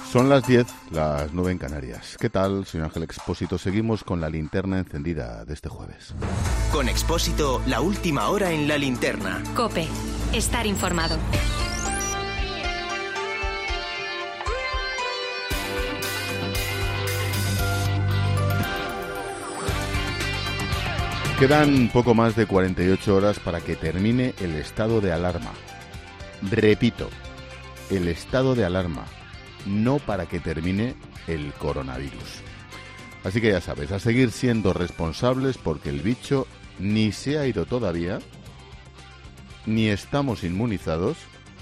Son las 10, las 9 en Canarias. ¿Qué tal, señor Ángel Expósito? Seguimos con la linterna encendida de este jueves. Con Expósito, la última hora en la linterna. COPE. Estar informado. Quedan poco más de 48 horas para que termine el estado de alarma. Repito, el estado de alarma. No para que termine el coronavirus. Así que ya sabes, a seguir siendo responsables porque el bicho ni se ha ido todavía, ni estamos inmunizados,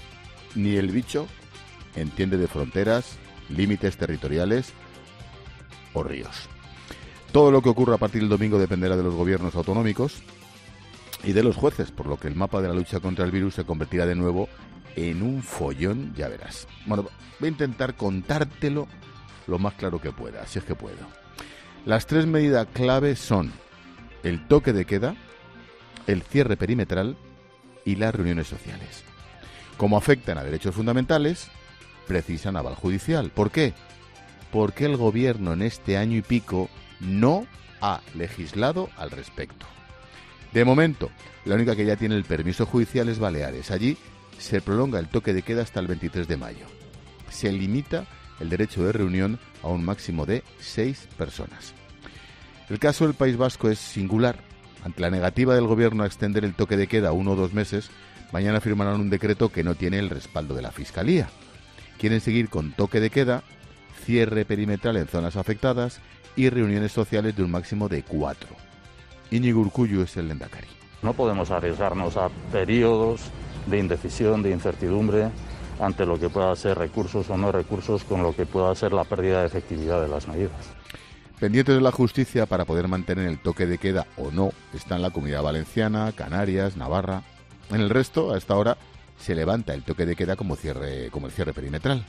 ni el bicho entiende de fronteras, límites territoriales o ríos. Todo lo que ocurra a partir del domingo dependerá de los gobiernos autonómicos y de los jueces, por lo que el mapa de la lucha contra el virus se convertirá de nuevo en un follón, ya verás. Bueno, voy a intentar contártelo lo más claro que pueda, si es que puedo. Las tres medidas clave son el toque de queda, el cierre perimetral y las reuniones sociales. Como afectan a derechos fundamentales, precisan aval judicial. ¿Por qué? Porque el gobierno en este año y pico no ha legislado al respecto. De momento, la única que ya tiene el permiso judicial es Baleares. Allí se prolonga el toque de queda hasta el 23 de mayo. Se limita el derecho de reunión a un máximo de 6 personas. El caso del País Vasco es singular. Ante la negativa del gobierno a extender el toque de queda 1 o 2 meses, mañana firmarán un decreto que no tiene el respaldo de la Fiscalía. Quieren seguir con toque de queda, cierre perimetral en zonas afectadas y reuniones sociales de un máximo de 4. Íñigo Urkullu es el lehendakari. No podemos arriesgarnos a periodos de indecisión, de incertidumbre, ante lo que pueda ser recursos o no recursos, con lo que pueda ser la pérdida de efectividad de las medidas. Pendientes de la justicia para poder mantener el toque de queda o no están la Comunidad Valenciana, Canarias, Navarra. En el resto, a esta hora, se levanta el toque de queda como el cierre perimetral.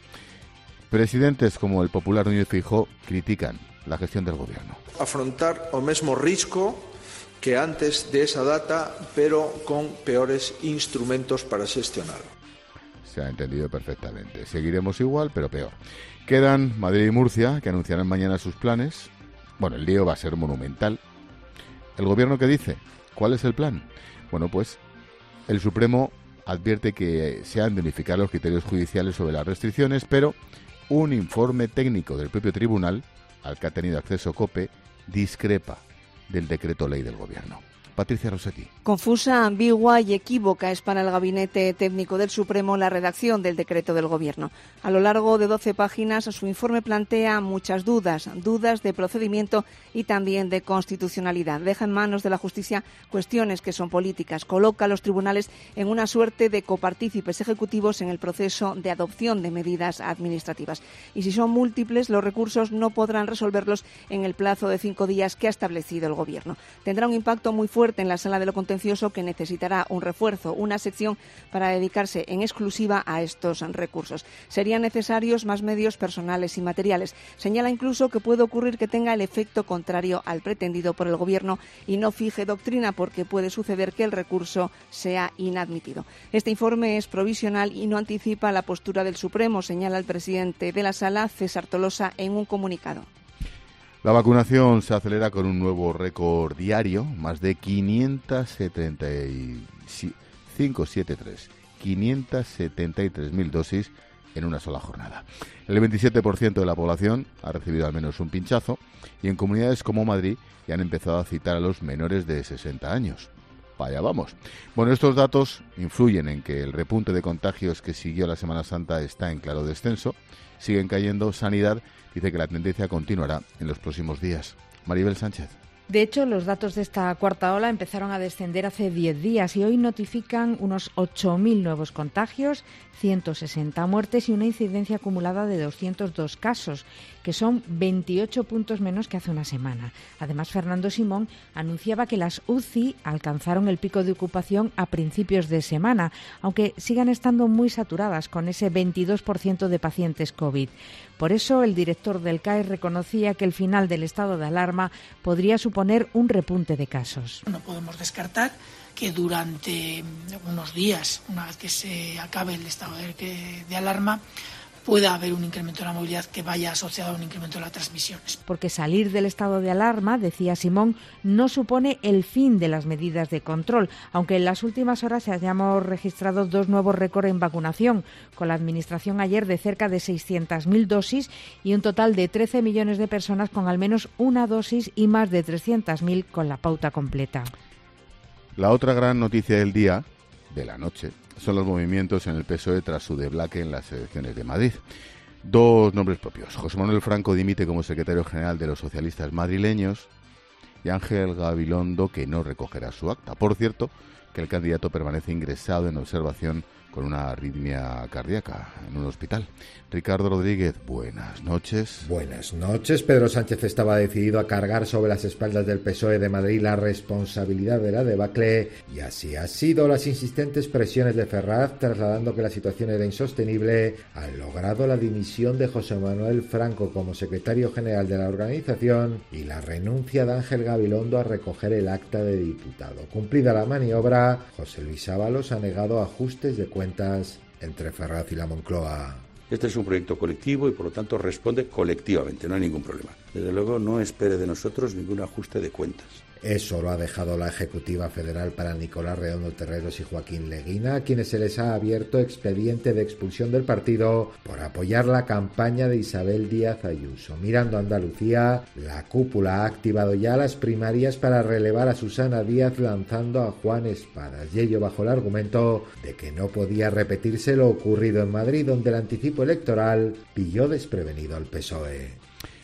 Presidentes como el popular Núñez Feijóo critican la gestión del gobierno. Afrontar o mesmo risco que antes de esa data, pero con peores instrumentos para xestionarlo. Se ha entendido perfectamente. Seguiremos igual, pero peor. Quedan Madrid y Murcia, que anunciarán mañana sus planes. Bueno, el lío va a ser monumental. ¿El gobierno qué dice? ¿Cuál es el plan? Bueno, pues el Supremo advierte que se han de unificar los criterios judiciales sobre las restricciones, pero un informe técnico del propio tribunal, al que ha tenido acceso COPE, discrepa del decreto ley del gobierno. Patricia Rossetti. Confusa, ambigua y equívoca es para el Gabinete Técnico del Supremo la redacción del decreto del Gobierno. A lo largo de 12 páginas, su informe plantea muchas dudas de procedimiento y también de constitucionalidad. Deja en manos de la justicia cuestiones que son políticas. Coloca a los tribunales en una suerte de copartícipes ejecutivos en el proceso de adopción de medidas administrativas. Y si son múltiples, los recursos no podrán resolverlos en el plazo de 5 días que ha establecido el Gobierno. Tendrá un impacto muy fuerte en la sala de lo contencioso, que necesitará un refuerzo, una sección para dedicarse en exclusiva a estos recursos. Serían necesarios más medios personales y materiales. Señala incluso que puede ocurrir que tenga el efecto contrario al pretendido por el Gobierno y no fije doctrina, porque puede suceder que el recurso sea inadmitido. Este informe es provisional y no anticipa la postura del Supremo, señala el presidente de la sala, César Tolosa, en un comunicado. La vacunación se acelera con un nuevo récord diario, más de 573.000 dosis en una sola jornada. El 27% de la población ha recibido al menos un pinchazo y en comunidades como Madrid ya han empezado a citar a los menores de 60 años. Vaya, vamos. Bueno, estos datos influyen en que el repunte de contagios que siguió la Semana Santa está en claro descenso. Siguen cayendo. Sanidad dice que la tendencia continuará en los próximos días. Maribel Sánchez. De hecho, los datos de esta cuarta ola empezaron a descender hace 10 días y hoy notifican unos 8.000 nuevos contagios, 160 muertes y una incidencia acumulada de 202 casos, que son 28 puntos menos que hace una semana. Además, Fernando Simón anunciaba que las UCI alcanzaron el pico de ocupación a principios de semana, aunque sigan estando muy saturadas con ese 22% de pacientes COVID. Por eso, el director del CAE reconocía que el final del estado de alarma podría suponer un repunte de casos. No podemos descartar que durante unos días, una vez que se acabe el estado de alarma, pueda haber un incremento de la movilidad que vaya asociado a un incremento de las transmisiones. Porque salir del estado de alarma, decía Simón, no supone el fin de las medidas de control, aunque en las últimas horas hayamos registrado 2 nuevos récords en vacunación, con la administración ayer de cerca de 600.000 dosis y un total de 13 millones de personas con al menos una dosis y más de 300.000 con la pauta completa. La otra gran noticia del día, de la noche, son los movimientos en el PSOE tras su deblaque en las elecciones de Madrid. 2 nombres propios. José Manuel Franco dimite como secretario general de los socialistas madrileños y Ángel Gabilondo, que no recogerá su acta. Por cierto, que el candidato permanece ingresado en observación con una arritmia cardíaca en un hospital. Ricardo Rodríguez, buenas noches. Buenas noches. Pedro Sánchez estaba decidido a cargar sobre las espaldas del PSOE de Madrid la responsabilidad de la debacle, y así ha sido. Las insistentes presiones de Ferraz, trasladando que la situación era insostenible, han logrado la dimisión de José Manuel Franco como secretario general de la organización y la renuncia de Ángel Gabilondo a recoger el acta de diputado. Cumplida la maniobra, José Luis Ábalos ha negado ajustes de cuentas entre Ferraz y la Moncloa. Este es un proyecto colectivo y por lo tanto responde colectivamente, no hay ningún problema. Desde luego no espere de nosotros ningún ajuste de cuentas. Eso lo ha dejado la Ejecutiva Federal para Nicolás Redondo Terreros y Joaquín Leguina, a quienes se les ha abierto expediente de expulsión del partido por apoyar la campaña de Isabel Díaz Ayuso. Mirando a Andalucía, la cúpula ha activado ya las primarias para relevar a Susana Díaz, lanzando a Juan Espadas, y ello bajo el argumento de que no podía repetirse lo ocurrido en Madrid, donde el anticipo electoral pilló desprevenido al PSOE.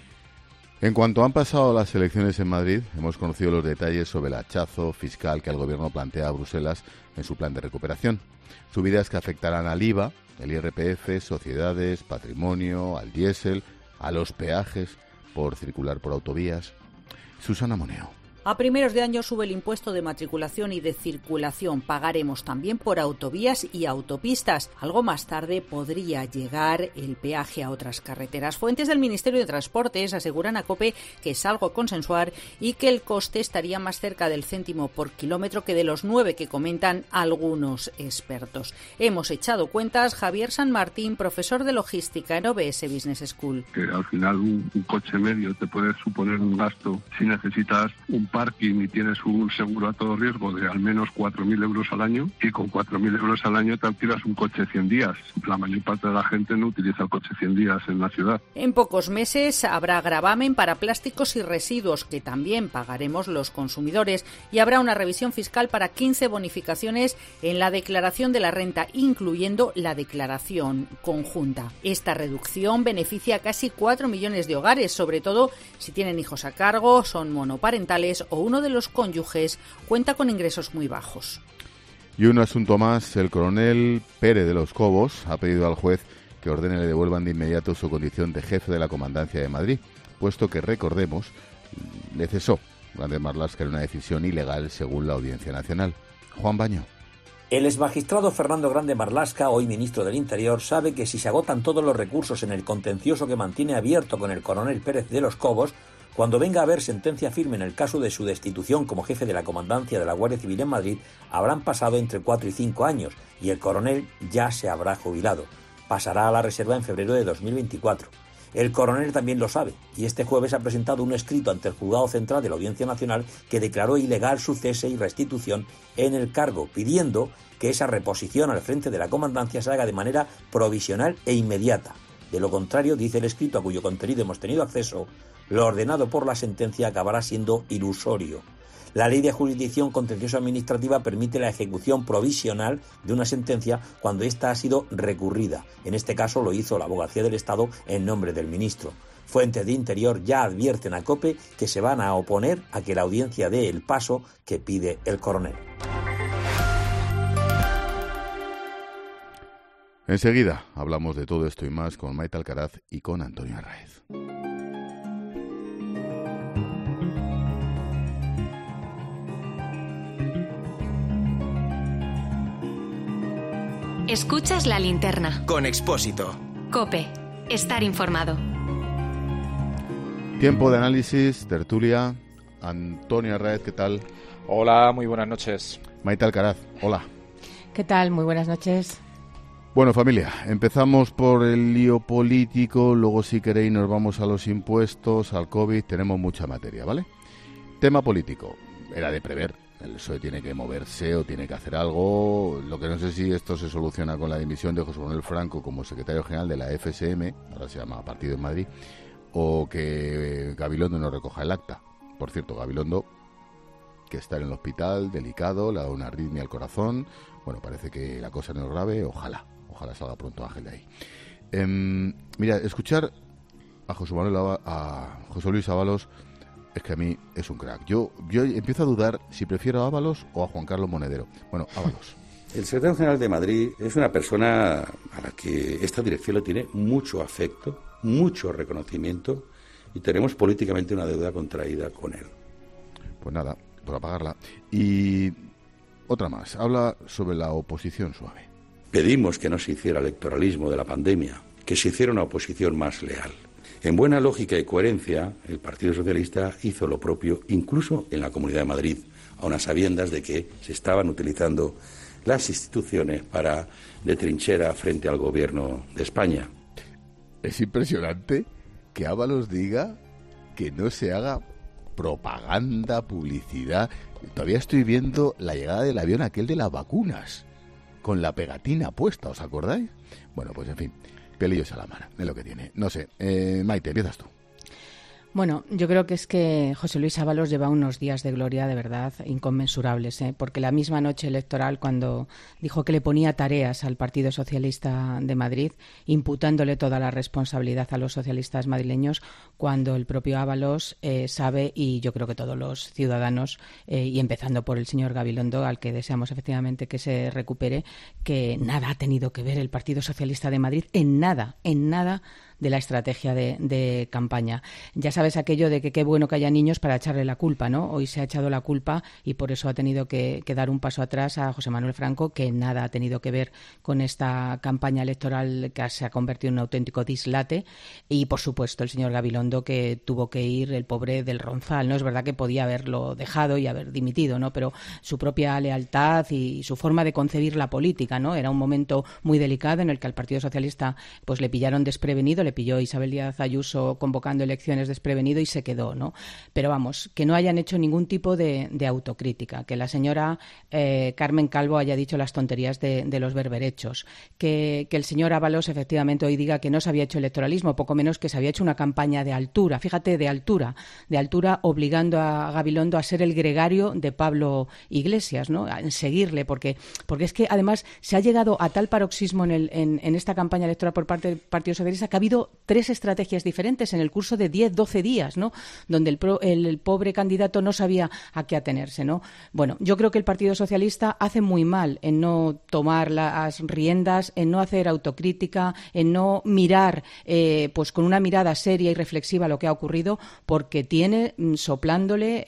En cuanto han pasado las elecciones en Madrid, hemos conocido los detalles sobre el hachazo fiscal que el Gobierno plantea a Bruselas en su plan de recuperación. Subidas que afectarán al IVA, el IRPF, sociedades, patrimonio, al diésel, a los peajes por circular por autovías. Susana Moneo. A primeros de año sube el impuesto de matriculación y de circulación. Pagaremos también por autovías y autopistas. Algo más tarde podría llegar el peaje a otras carreteras. Fuentes del Ministerio de Transportes aseguran a COPE que es algo a consensuar y que el coste estaría más cerca del céntimo por kilómetro que de los 9 que comentan algunos expertos. Hemos echado cuentas. Javier San Martín, profesor de logística en OBS Business School. Que al final un coche medio te puede suponer un gasto si necesitas un parking y tienes un seguro a todo riesgo de al menos 4.000 euros al año, y con 4.000 euros al año te alquilas un coche 100 días. La mayor parte de la gente no utiliza el coche 100 días en la ciudad. En pocos meses habrá gravamen para plásticos y residuos, que también pagaremos los consumidores, y habrá una revisión fiscal para 15 bonificaciones en la declaración de la renta, incluyendo la declaración conjunta. Esta reducción beneficia a casi 4 millones de hogares, sobre todo si tienen hijos a cargo, son monoparentales o uno de los cónyuges cuenta con ingresos muy bajos. Y un asunto más, el coronel Pérez de los Cobos ha pedido al juez que ordene le devuelvan de inmediato su condición de jefe de la Comandancia de Madrid, puesto que, recordemos, le cesó Grande Marlaska en una decisión ilegal según la Audiencia Nacional. Juan Baño. El exmagistrado Fernando Grande Marlaska, hoy ministro del Interior, sabe que si se agotan todos los recursos en el contencioso que mantiene abierto con el coronel Pérez de los Cobos, cuando venga a haber sentencia firme en el caso de su destitución como jefe de la Comandancia de la Guardia Civil en Madrid, habrán pasado entre 4 y 5 años y el coronel ya se habrá jubilado. Pasará a la reserva en febrero de 2024. El coronel también lo sabe y este jueves ha presentado un escrito ante el Juzgado Central de la Audiencia Nacional que declaró ilegal su cese y restitución en el cargo, pidiendo que esa reposición al frente de la Comandancia se haga de manera provisional e inmediata. De lo contrario, dice el escrito a cuyo contenido hemos tenido acceso, lo ordenado por la sentencia acabará siendo ilusorio. La Ley de Jurisdicción Contencioso Administrativa permite la ejecución provisional de una sentencia cuando ésta ha sido recurrida. En este caso lo hizo la Abogacía del Estado en nombre del ministro. Fuentes de Interior ya advierten a COPE que se van a oponer a que la audiencia dé el paso que pide el coronel. Enseguida hablamos de todo esto y más con Maite Alcaraz y con Antonio Arraez. Escuchas La Linterna. Con Expósito. COPE. Estar informado. Tiempo de análisis, tertulia. Antonio Arraez, ¿qué tal? Hola, muy buenas noches. Maite Alcaraz, hola. ¿Qué tal? Muy buenas noches. Bueno, familia, empezamos por el lío político, luego si queréis nos vamos a los impuestos, al COVID, tenemos mucha materia, ¿vale? Tema político, era de prever, el PSOE tiene que moverse o tiene que hacer algo, lo que no sé si esto se soluciona con la dimisión de José Manuel Franco como secretario general de la FSM, ahora se llama Partido en Madrid, o que Gabilondo no recoja el acta. Por cierto, Gabilondo, que está en el hospital, delicado, le ha dado una arritmia al corazón, bueno, parece que la cosa no es grave, ojalá salga pronto Ángel de ahí. Mira, escuchar a José Luis Ábalos es que a mí es un crack. Yo empiezo a dudar si prefiero a Ábalos o a Juan Carlos Monedero. Bueno, Ábalos. El secretario general de Madrid es una persona a la que esta dirección le tiene mucho afecto, mucho reconocimiento, y tenemos políticamente una deuda contraída con él. Pues nada, por apagarla. Y otra más, habla sobre la oposición suave. Pedimos que no se hiciera electoralismo de la pandemia, que se hiciera una oposición más leal. En buena lógica y coherencia, el Partido Socialista hizo lo propio, incluso en la Comunidad de Madrid, aun a sabiendas de que se estaban utilizando las instituciones de trinchera frente al Gobierno de España. Es impresionante que Ábalos diga que no se haga propaganda, publicidad. Todavía estoy viendo la llegada del avión aquel de las vacunas, con la pegatina puesta, ¿os acordáis? Bueno, pues en fin, pelillos a la mano, es lo que tiene. No sé, Maite, empiezas tú. Bueno, yo creo que es que José Luis Ábalos lleva unos días de gloria de verdad inconmensurables, porque la misma noche electoral, cuando dijo que le ponía tareas al Partido Socialista de Madrid, imputándole toda la responsabilidad a los socialistas madrileños, cuando el propio Ábalos sabe, y yo creo que todos los ciudadanos, y empezando por el señor Gabilondo, al que deseamos efectivamente que se recupere, que nada ha tenido que ver el Partido Socialista de Madrid en nada de la estrategia de campaña. Ya sabes aquello de que qué bueno que haya niños para echarle la culpa, ¿no? Hoy se ha echado la culpa y por eso ha tenido que dar un paso atrás a José Manuel Franco, que nada ha tenido que ver con esta campaña electoral que se ha convertido en un auténtico dislate, y por supuesto el señor Gabilondo, que tuvo que ir, el pobre del Ronzal, ¿no? Es verdad que podía haberlo dejado y haber dimitido, ¿no? Pero su propia lealtad y su forma de concebir la política, ¿no? Era un momento muy delicado en el que al Partido Socialista pues le pillaron desprevenido, le pilló Isabel Díaz Ayuso convocando elecciones desprevenido y se quedó, ¿no? Pero vamos, que no hayan hecho ningún tipo de autocrítica, que la señora Carmen Calvo haya dicho las tonterías de los berberechos, que el señor Ábalos efectivamente hoy diga que no se había hecho electoralismo, poco menos que se había hecho una campaña de altura, fíjate, de altura, obligando a Gabilondo a ser el gregario de Pablo Iglesias, ¿no? En seguirle, porque es que además se ha llegado a tal paroxismo en esta campaña electoral por parte del Partido Socialista que ha habido 3 estrategias diferentes en el curso de 10-12 días, ¿no? Donde el pobre candidato no sabía a qué atenerse, ¿no? Bueno, yo creo que el Partido Socialista hace muy mal en no tomar las riendas, en no hacer autocrítica, en no mirar pues con una mirada seria y reflexiva lo que ha ocurrido, porque tiene soplándole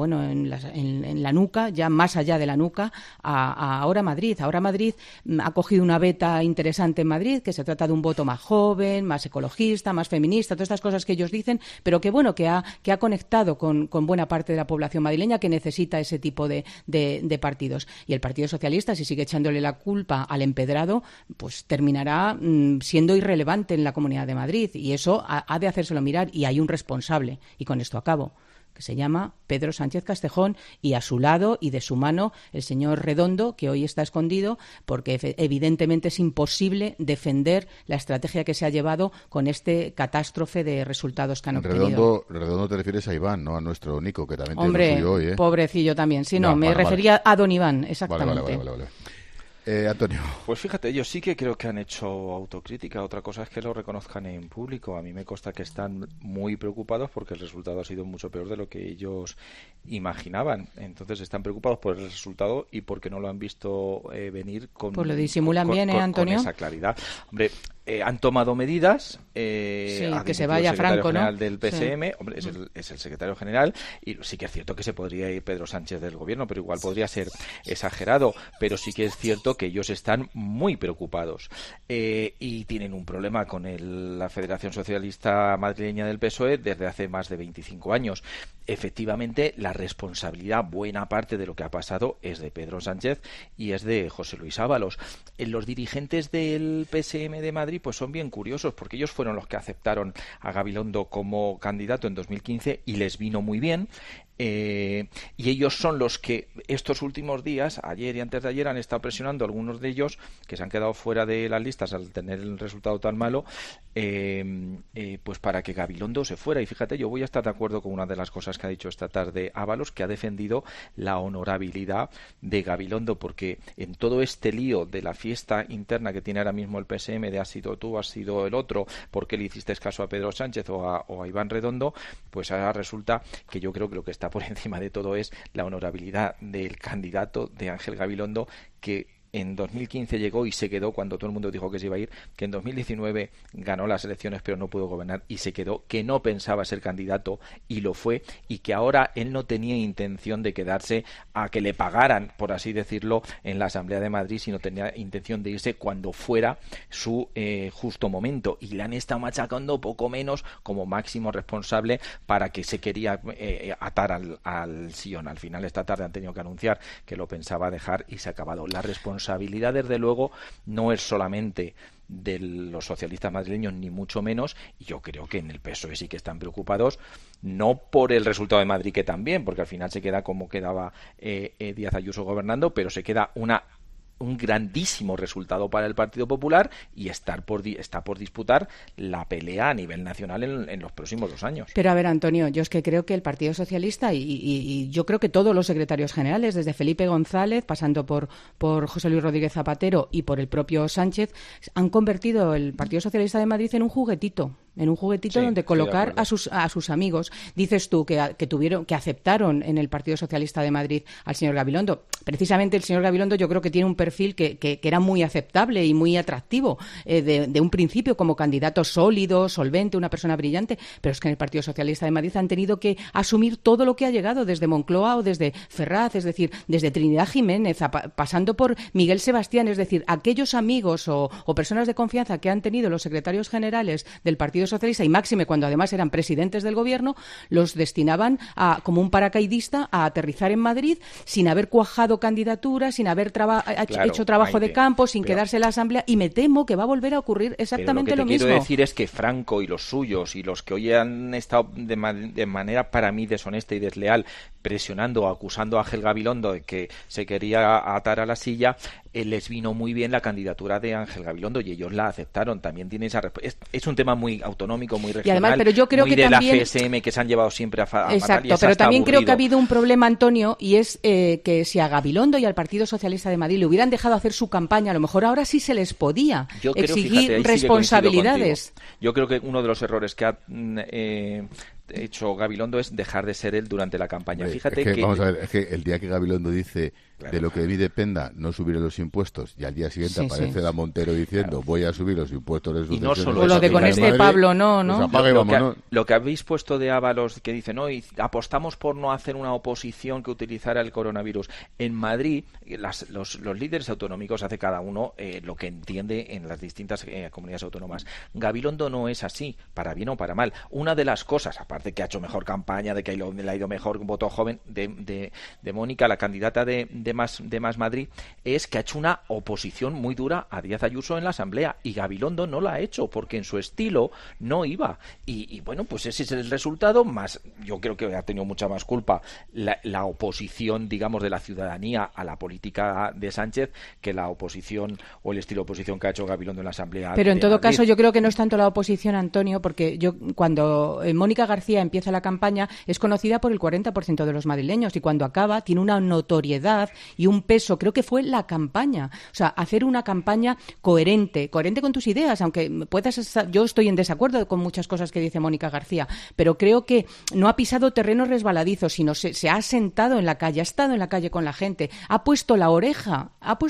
en la nuca, ya más allá de la nuca, a Ahora Madrid. Ahora Madrid ha cogido una beta interesante en Madrid, que se trata de un voto más joven, más ecologista, más feminista, todas estas cosas que ellos dicen, pero que bueno, que ha conectado con buena parte de la población madrileña que necesita ese tipo de partidos. Y el Partido Socialista, si sigue echándole la culpa al empedrado, pues terminará siendo irrelevante en la Comunidad de Madrid, y eso ha de hacérselo mirar, y hay un responsable, y con esto acabo, que se llama Pedro Sánchez Castejón, y a su lado y de su mano el señor Redondo, que hoy está escondido porque evidentemente es imposible defender la estrategia que se ha llevado con este catástrofe de resultados que han obtenido. Redondo te refieres a Iván, ¿no? A nuestro Nico, que también Hombre, tiene lo suyo hoy, ¿eh? Pobrecillo también. Sí, me refería a don Iván, exactamente. Vale. Antonio. Pues fíjate, yo sí que creo que han hecho autocrítica. Otra cosa es que lo reconozcan en público. A mí me consta que están muy preocupados porque el resultado ha sido mucho peor de lo que ellos imaginaban. Entonces están preocupados por el resultado y porque no lo han visto venir con... Pues lo disimulan bien, Antonio. Con esa claridad. Hombre, han tomado medidas. Que se vaya Franco, ¿no? El secretario general del PSM, sí. Hombre, es el secretario general, y sí que es cierto que se podría ir Pedro Sánchez del gobierno, pero igual podría ser exagerado. Pero sí que es cierto que ellos están muy preocupados y tienen un problema con la Federación Socialista Madrileña del PSOE desde hace más de 25 años. efectivamente la responsabilidad, buena parte de lo que ha pasado, es de Pedro Sánchez y es de José Luis Ábalos. Los dirigentes del PSM de Madrid pues son bien curiosos, porque ellos fueron los que aceptaron a Gabilondo como candidato en 2015 y les vino muy bien. Y ellos son los que estos últimos días, ayer y antes de ayer, han estado presionando a algunos de ellos que se han quedado fuera de las listas al tener el resultado tan malo, pues para que Gabilondo se fuera. Y fíjate, yo voy a estar de acuerdo con una de las cosas que ha dicho esta tarde Ábalos, que ha defendido la honorabilidad de Gabilondo, porque en todo este lío de la fiesta interna que tiene ahora mismo el PSM, de has sido tú, has sido el otro, ¿por qué le hiciste caso a Pedro Sánchez o a Iván Redondo? Pues ahora resulta que yo creo que lo que está por encima de todo es la honorabilidad del candidato de Ángel Gabilondo, que en 2015 llegó y se quedó cuando todo el mundo dijo que se iba a ir, que en 2019 ganó las elecciones pero no pudo gobernar y se quedó, que no pensaba ser candidato y lo fue, y que ahora él no tenía intención de quedarse a que le pagaran, por así decirlo, en la Asamblea de Madrid, sino tenía intención de irse cuando fuera su justo momento, y le han estado machacando poco menos como máximo responsable para que se quería atar al sillón. Al final esta tarde han tenido que anunciar que lo pensaba dejar y se ha acabado. La responsabilidad, desde luego, no es solamente de los socialistas madrileños, ni mucho menos, y yo creo que en el PSOE sí que están preocupados, no por el resultado de Madrid, que también, porque al final se queda como quedaba Díaz Ayuso gobernando, pero se queda un grandísimo resultado para el Partido Popular y está por disputar la pelea a nivel nacional en los próximos 2 años. Pero a ver, Antonio, yo es que creo que el Partido Socialista y yo creo que todos los secretarios generales, desde Felipe González, pasando por José Luis Rodríguez Zapatero y por el propio Sánchez, han convertido el Partido Socialista de Madrid en un juguetito sí, donde colocar a sus amigos. Dices tú que aceptaron en el Partido Socialista de Madrid al señor Gabilondo. Precisamente el señor Gabilondo yo creo que tiene un perfil que era muy aceptable y muy atractivo de un principio, como candidato sólido, solvente, una persona brillante, pero es que en el Partido Socialista de Madrid han tenido que asumir todo lo que ha llegado desde Moncloa o desde Ferraz, es decir, desde Trinidad Jiménez, pasando por Miguel Sebastián, es decir, aquellos amigos o personas de confianza que han tenido los secretarios generales del Partido Socialista, y máxime cuando además eran presidentes del gobierno, los destinaban como un paracaidista a aterrizar en Madrid sin haber cuajado candidaturas, sin haber hecho trabajo de campo, sin quedarse en la Asamblea, y me temo que va a volver a ocurrir exactamente lo mismo. Lo que te quiero decir es que Franco y los suyos y los que hoy han estado de manera para mí deshonesta y desleal presionando o acusando a Ángel Gabilondo de que se quería atar a la silla, les vino muy bien la candidatura de Ángel Gabilondo y ellos la aceptaron. También tiene esa es un tema muy autonómico, muy regional, y además, pero yo creo muy que de también, la FSM, que se han llevado siempre a fatal. Exacto, pero también aburrido. Creo que ha habido un problema, Antonio, y es que si a Gabilondo y al Partido Socialista de Madrid le hubieran dejado hacer su campaña, a lo mejor ahora sí se les podía exigir responsabilidades. Yo creo que uno de los errores que ha hecho Gabilondo es dejar de ser él durante la campaña. Fíjate que vamos a ver, es que el día que Gabilondo dice de lo que de mí dependa no subiré los impuestos, y al día siguiente aparece Da Montero diciendo voy a subir los impuestos de y no solo lo de con este Madrid, Pablo lo que habéis puesto de Ábalos, que dice no, y apostamos por no hacer una oposición que utilizara el coronavirus. En Madrid los líderes autonómicos hace cada uno lo que entiende en las distintas comunidades autónomas. Gabilondo no es así, para bien o para mal. Una de las cosas, aparte que ha hecho mejor campaña, de que le ha ido mejor voto joven de Mónica, la candidata de Más Madrid, es que ha hecho una oposición muy dura a Díaz Ayuso en la Asamblea, y Gabilondo no la ha hecho porque en su estilo no iba, y bueno, pues ese es el resultado. Más, yo creo que ha tenido mucha más culpa la oposición, digamos, de la ciudadanía a la política de Sánchez que la oposición o el estilo de oposición que ha hecho Gabilondo en la Asamblea. Pero en todo caso yo creo que no es tanto la oposición, Antonio, porque cuando Mónica García empieza la campaña es conocida por el 40% de los madrileños, y cuando acaba tiene una notoriedad y un peso. Creo que fue la campaña, o sea, hacer una campaña coherente con tus ideas, aunque yo estoy en desacuerdo con muchas cosas que dice Mónica García, pero creo que no ha pisado terrenos resbaladizos, sino se ha sentado en la calle, ha estado en la calle con la gente, ha puesto la oreja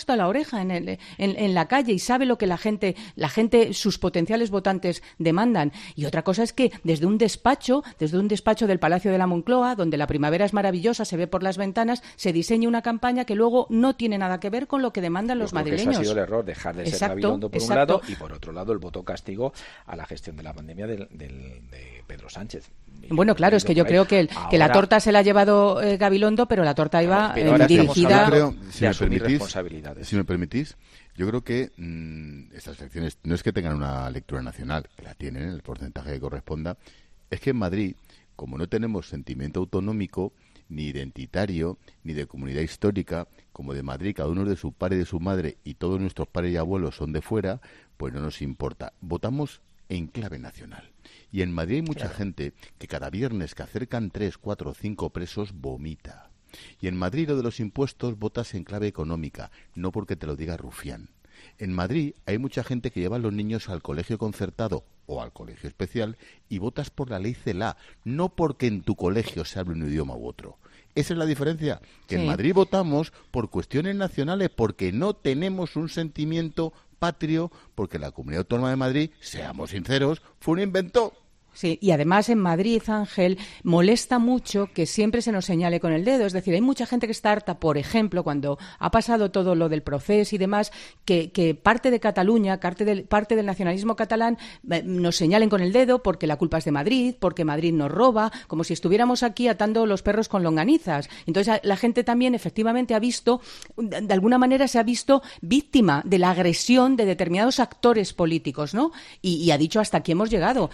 en la calle y sabe lo que la gente, sus potenciales votantes demandan. Y otra cosa es que desde un despacho del Palacio de la Moncloa, donde la primavera es maravillosa, se ve por las ventanas, se diseña una campaña campaña que luego no tiene nada que ver con lo que demandan los madrileños. Ese ha sido el error, dejar de ser Gabilondo por un lado y por otro lado el voto castigo a la gestión de la pandemia de Pedro Sánchez. Bueno, claro, es que yo creo que la torta se la ha llevado Gabilondo, pero la torta iba dirigida de asumir responsabilidades. Si me permitís, yo creo que estas elecciones no es que tengan una lectura nacional, que la tienen, el porcentaje que corresponda, es que en Madrid, como no tenemos sentimiento autonómico, ni identitario, ni de comunidad histórica, como de Madrid, cada uno es de su padre y de su madre, y todos nuestros padres y abuelos son de fuera, pues no nos importa. Votamos en clave nacional. Y en Madrid hay mucha gente que cada viernes que acercan 3, 4, 5 presos vomita. Y en Madrid lo de los impuestos votas en clave económica, no porque te lo diga Rufián. En Madrid hay mucha gente que lleva a los niños al colegio concertado o al colegio especial y votas por la ley CELA, no porque en tu colegio se hable un idioma u otro. Esa es la diferencia, que en Madrid votamos por cuestiones nacionales porque no tenemos un sentimiento patrio, porque la Comunidad Autónoma de Madrid, seamos sinceros, fue un invento. Sí, y además en Madrid, Ángel, molesta mucho que siempre se nos señale con el dedo. Es decir, hay mucha gente que está harta, por ejemplo, cuando ha pasado todo lo del Procés y demás, que parte de Cataluña, parte del nacionalismo catalán, nos señalen con el dedo porque la culpa es de Madrid, porque Madrid nos roba, como si estuviéramos aquí atando los perros con longanizas. Entonces la gente también efectivamente ha visto, de alguna manera se ha visto víctima de la agresión de determinados actores políticos, ¿no? Y ha dicho hasta aquí hemos llegado.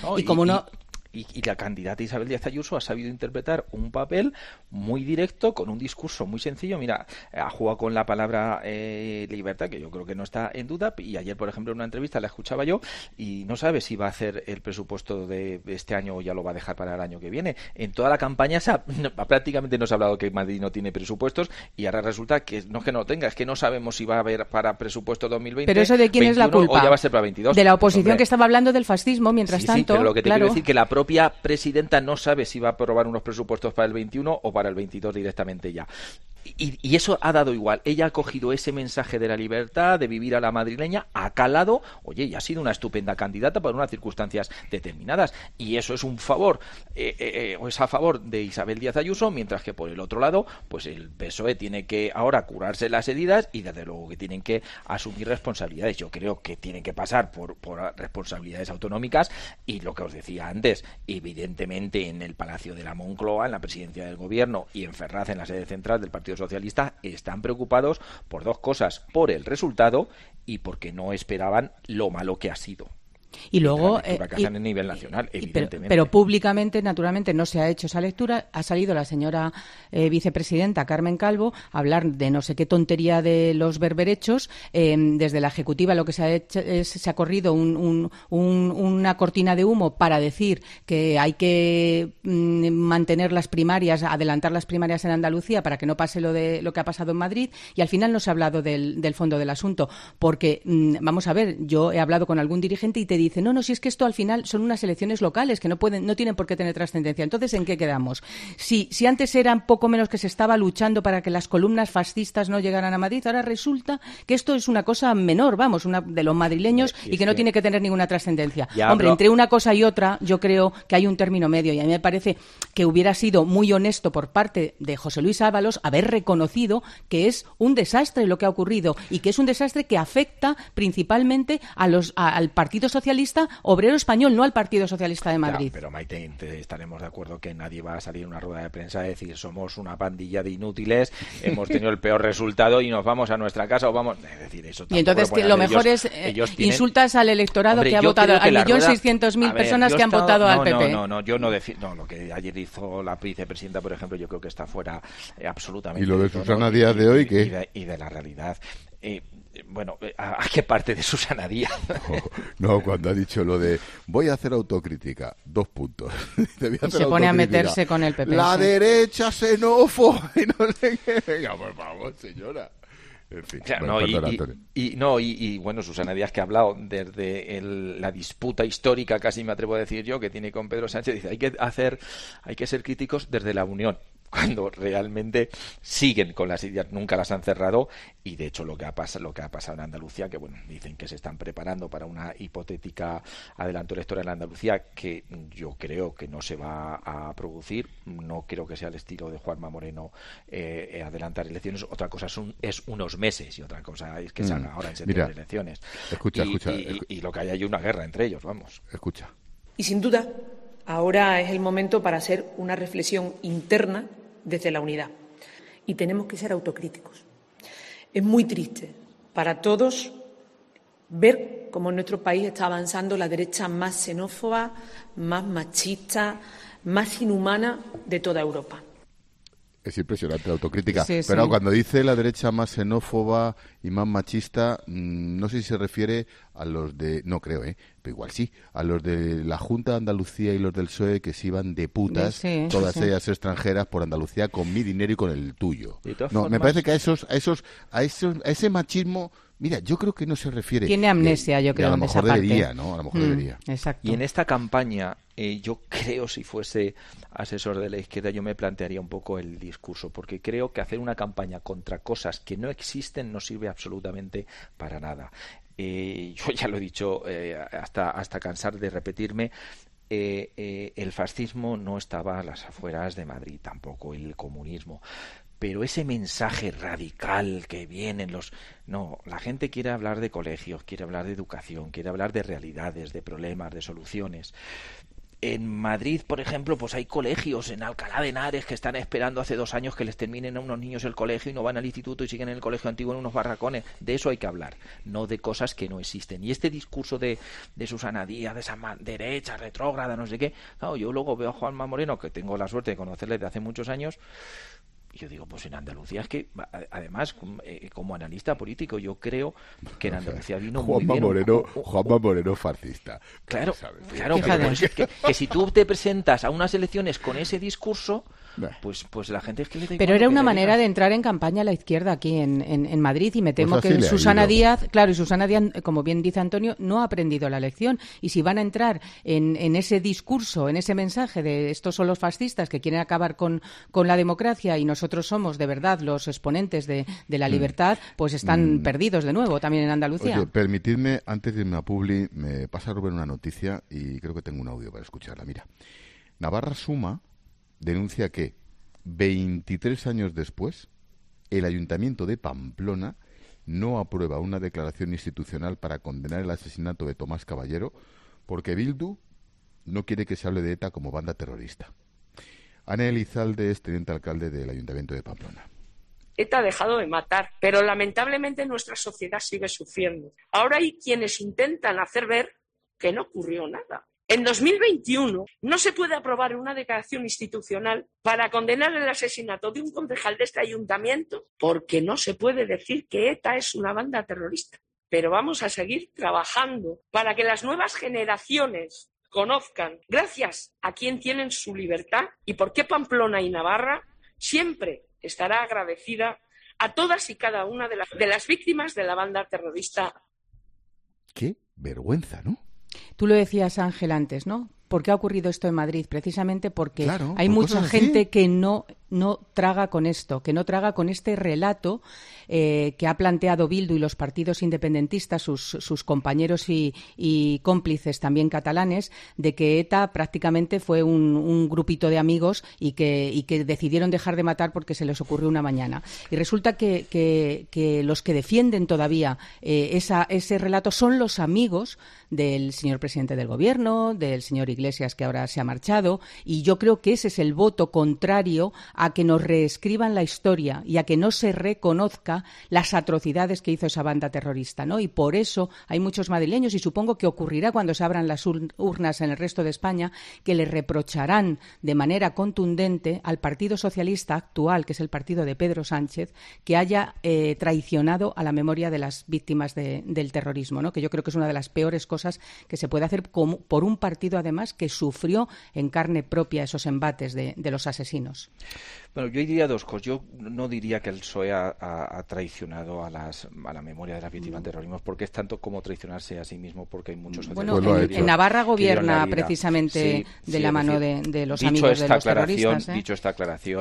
Y la candidata Isabel Díaz Ayuso ha sabido interpretar un papel muy directo, con un discurso muy sencillo. Mira, ha jugado con la palabra libertad, que yo creo que no está en duda, y ayer, por ejemplo, en una entrevista la escuchaba yo, y no sabe si va a hacer el presupuesto de este año o ya lo va a dejar para el año que viene. En toda la campaña prácticamente no se ha hablado que Madrid no tiene presupuestos, y ahora resulta que no es que no tenga, es que no sabemos si va a haber para presupuesto 2020. Pero eso de quién es la culpa, o ya va a ser para 22. De la oposición, que estaba hablando del fascismo, mientras tanto. Sí, pero lo que te quiero decir que la propia presidenta no sabe si va a aprobar unos presupuestos para el 21 o para el 22 directamente ya. Y eso ha dado igual. Ella ha cogido ese mensaje de la libertad, de vivir a la madrileña, ha calado, oye, y ha sido una estupenda candidata para unas circunstancias determinadas. Y eso es un favor, o es a favor de Isabel Díaz Ayuso, mientras que por el otro lado, pues el PSOE tiene que ahora curarse las heridas y desde luego que tienen que asumir responsabilidades. Yo creo que tienen que pasar por responsabilidades autonómicas y lo que os decía antes, evidentemente en el Palacio de la Moncloa, en la presidencia del Gobierno y en Ferraz, en la sede central del Partido Socialista, están preocupados por dos cosas: por el resultado y porque no esperaban lo malo que ha sido. Y luego a nivel nacional, evidentemente. Pero públicamente, naturalmente, no se ha hecho esa lectura. Ha salido la señora vicepresidenta Carmen Calvo a hablar de no sé qué tontería de los berberechos. Desde la ejecutiva lo que se ha hecho se ha corrido una cortina de humo para decir que hay que mantener las primarias, adelantar las primarias en Andalucía para que no pase lo que ha pasado en Madrid. Y al final no se ha hablado del fondo del asunto, porque vamos a ver, yo he hablado con algún dirigente y te dice, no, si es que esto al final son unas elecciones locales que no tienen por qué tener trascendencia. Entonces, ¿en qué quedamos? Si antes eran poco menos que se estaba luchando para que las columnas fascistas no llegaran a Madrid, ahora resulta que esto es una cosa menor, de los madrileños y que no tiene que tener ninguna trascendencia. Hombre, entre una cosa y otra, yo creo que hay un término medio y a mí me parece que hubiera sido muy honesto por parte de José Luis Ábalos haber reconocido que es un desastre lo que ha ocurrido y que es un desastre que afecta principalmente al Partido Socialista Obrero Español, no al Partido Socialista de Madrid. Ya, pero Maite, estaremos de acuerdo que nadie va a salir en una rueda de prensa a decir somos una pandilla de inútiles, hemos tenido el peor resultado y nos vamos a nuestra casa o vamos... Es decir, eso y entonces lo mejor es insultas al electorado que ha votado, al 1.600.000 personas que han votado al PP. Yo no defiendo. Lo que ayer hizo la vicepresidenta, por ejemplo, yo creo que está fuera absolutamente. ¿Y lo de Susana Díaz de hoy qué? Y de la realidad. Bueno, ¿a qué parte de Susana Díaz? No, cuando ha dicho lo de voy a hacer autocrítica, 2 puntos. Se pone a meterse con el PP. La derecha xenófoba y no sé qué. Venga, por favor, señora. En fin, bueno, Susana Díaz, que ha hablado desde la disputa histórica, casi me atrevo a decir yo, que tiene con Pedro Sánchez, dice hay que ser críticos desde la unión. cuando realmente siguen con las ideas, nunca las han cerrado, y de hecho lo que ha pasado en Andalucía, que bueno, dicen que se están preparando para una hipotética adelanto electoral en Andalucía, que yo creo que no se va a producir. No creo que sea el estilo de Juanma Moreno adelantar elecciones. Otra cosa es unos meses, y otra cosa es que salga ahora en septiembre de elecciones. Escucha. Y lo que hay una guerra entre ellos, vamos. Escucha. Y sin duda, ahora es el momento para hacer una reflexión interna desde la unidad. Y tenemos que ser autocríticos. Es muy triste para todos ver cómo en nuestro país está avanzando la derecha más xenófoba, más machista, más inhumana de toda Europa. Es impresionante la autocrítica. Sí, pero sí. Cuando dice la derecha más xenófoba y más machista, no sé si se refiere a los de... No creo, pero igual sí. A los de la Junta de Andalucía y los del PSOE que se iban de putas, Sí, todas sí. ellas extranjeras, por Andalucía con mi dinero y con el tuyo. De todas No, me formas- parece que a ese machismo... Mira, yo creo que no se refiere... Tiene amnesia, yo creo, a lo de mejor esa parte. debería, ¿no? A lo mejor debería. Exacto. Y en esta campaña, yo creo, si fuese asesor de la izquierda, yo me plantearía un poco el discurso, porque creo que hacer una campaña contra cosas que no existen no sirve absolutamente para nada. Yo ya lo he dicho hasta cansar de repetirme. El fascismo no estaba a las afueras de Madrid, tampoco el comunismo. Pero ese mensaje radical que vienen No, la gente quiere hablar de colegios, quiere hablar de educación, quiere hablar de realidades, de problemas, de soluciones. En Madrid, por ejemplo, pues hay colegios en Alcalá de Henares que están esperando hace 2 años que les terminen a unos niños el colegio y no van al instituto y siguen en el colegio antiguo en unos barracones. De eso hay que hablar, no de cosas que no existen. Y este discurso de Susana Díaz, de esa derecha, retrógrada, no sé qué, claro, yo luego veo a Juanma Moreno, que tengo la suerte de conocerle desde hace muchos años, y yo digo, pues en Andalucía es que, además, como analista político, yo creo que en Andalucía vino muy bien. Juanma Moreno fascista. Claro, ¿sabes? pero por eso es que si tú te presentas a unas elecciones con ese discurso, pues la gente es que le da igual. Pero era lo que una le manera digas. de entrar en campaña a la izquierda aquí en Madrid, y me temo Pues así que le ha Susana ido. Díaz, claro, y Susana Díaz, como bien dice Antonio, no ha aprendido la lección. Y si van a entrar en ese discurso, en ese mensaje de estos son los fascistas que quieren acabar con la democracia y nosotros somos de verdad los exponentes de la libertad, pues están perdidos de nuevo también en Andalucía. Oye, permitidme, antes de irme a Publi, me pasa Rubén una noticia y creo que tengo un audio para escucharla. Mira, Navarra Suma denuncia que 23 años después, el Ayuntamiento de Pamplona no aprueba una declaración institucional para condenar el asesinato de Tomás Caballero porque Bildu no quiere que se hable de ETA como banda terrorista. Ana Elizalde es teniente alcalde del Ayuntamiento de Pamplona. ETA ha dejado de matar, pero lamentablemente nuestra sociedad sigue sufriendo. Ahora hay quienes intentan hacer ver que no ocurrió nada. En 2021 no se puede aprobar una declaración institucional para condenar el asesinato de un concejal de este ayuntamiento porque no se puede decir que ETA es una banda terrorista. Pero vamos a seguir trabajando para que las nuevas generaciones conozcan, gracias a quién tienen su libertad y por qué Pamplona y Navarra siempre estará agradecida a todas y cada una de las víctimas de la banda terrorista. Qué vergüenza, ¿no? Tú lo decías, Ángel, antes, ¿no? ¿Por qué ha ocurrido esto en Madrid? Precisamente porque Claro, hay por mucha cosas así. gente que no traga con esto, que no traga con este relato que ha planteado Bildu y los partidos independentistas, sus compañeros y cómplices también catalanes, de que ETA prácticamente fue un grupito de amigos y que decidieron dejar de matar porque se les ocurrió una mañana. Y resulta que los que defienden todavía ese relato son los amigos del señor presidente del Gobierno, del señor Iglesias, que ahora se ha marchado, y yo creo que ese es el voto contrario a que nos reescriban la historia y a que no se reconozca las atrocidades que hizo esa banda terrorista, ¿no? Y por eso hay muchos madrileños, y supongo que ocurrirá cuando se abran las urnas en el resto de España, que le reprocharán de manera contundente al Partido Socialista actual, que es el partido de Pedro Sánchez, que haya traicionado a la memoria de las víctimas del terrorismo, ¿no? Que yo creo que es una de las peores cosas que se puede hacer por un partido, además, que sufrió en carne propia esos embates de los asesinos. Bueno, yo diría 2 cosas. Yo no diría que el PSOE ha traicionado a la memoria de las víctimas de terrorismo, porque es tanto como traicionarse a sí mismo, porque hay muchos Bueno, en Navarra gobierna precisamente de la mano de los amigos de los terroristas. Dicho esta aclaración,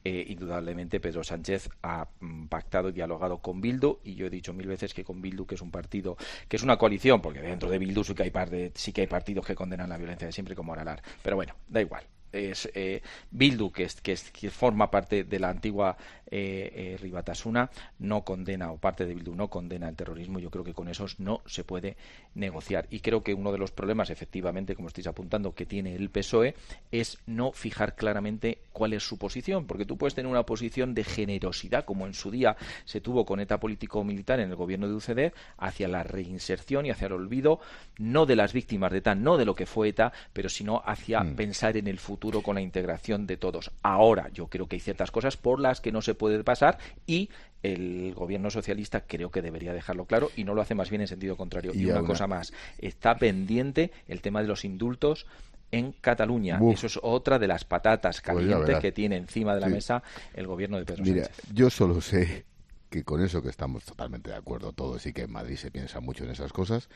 indudablemente Pedro Sánchez ha pactado y dialogado con Bildu, y yo he dicho 1000 veces que con Bildu, que es un partido, que es una coalición, porque dentro de Bildu sí que hay partidos que condenan la violencia de siempre, como Aralar, pero bueno, da igual. Es Bildu, que forma parte de la antigua Herri Batasuna, no condena, o parte de Bildu no condena el terrorismo. Yo creo que con esos no se puede negociar, y creo que uno de los problemas, efectivamente, como estáis apuntando, que tiene el PSOE es no fijar claramente cuál es su posición, porque tú puedes tener una posición de generosidad, como en su día se tuvo con ETA político-militar en el gobierno de UCD, hacia la reinserción y hacia el olvido, no de las víctimas de ETA, no de lo que fue ETA, pero sino hacia pensar en el futuro con la integración de todos. Ahora yo creo que hay ciertas cosas por las que no se puede pasar, y el gobierno socialista creo que debería dejarlo claro, y no lo hace, más bien en sentido contrario. Y una cosa más, está pendiente el tema de los indultos en Cataluña. Eso es otra de las patatas calientes que tiene encima de la mesa el gobierno de Pedro Sánchez. Yo solo sé que con eso, que estamos totalmente de acuerdo todos y que en Madrid se piensa mucho en esas cosas,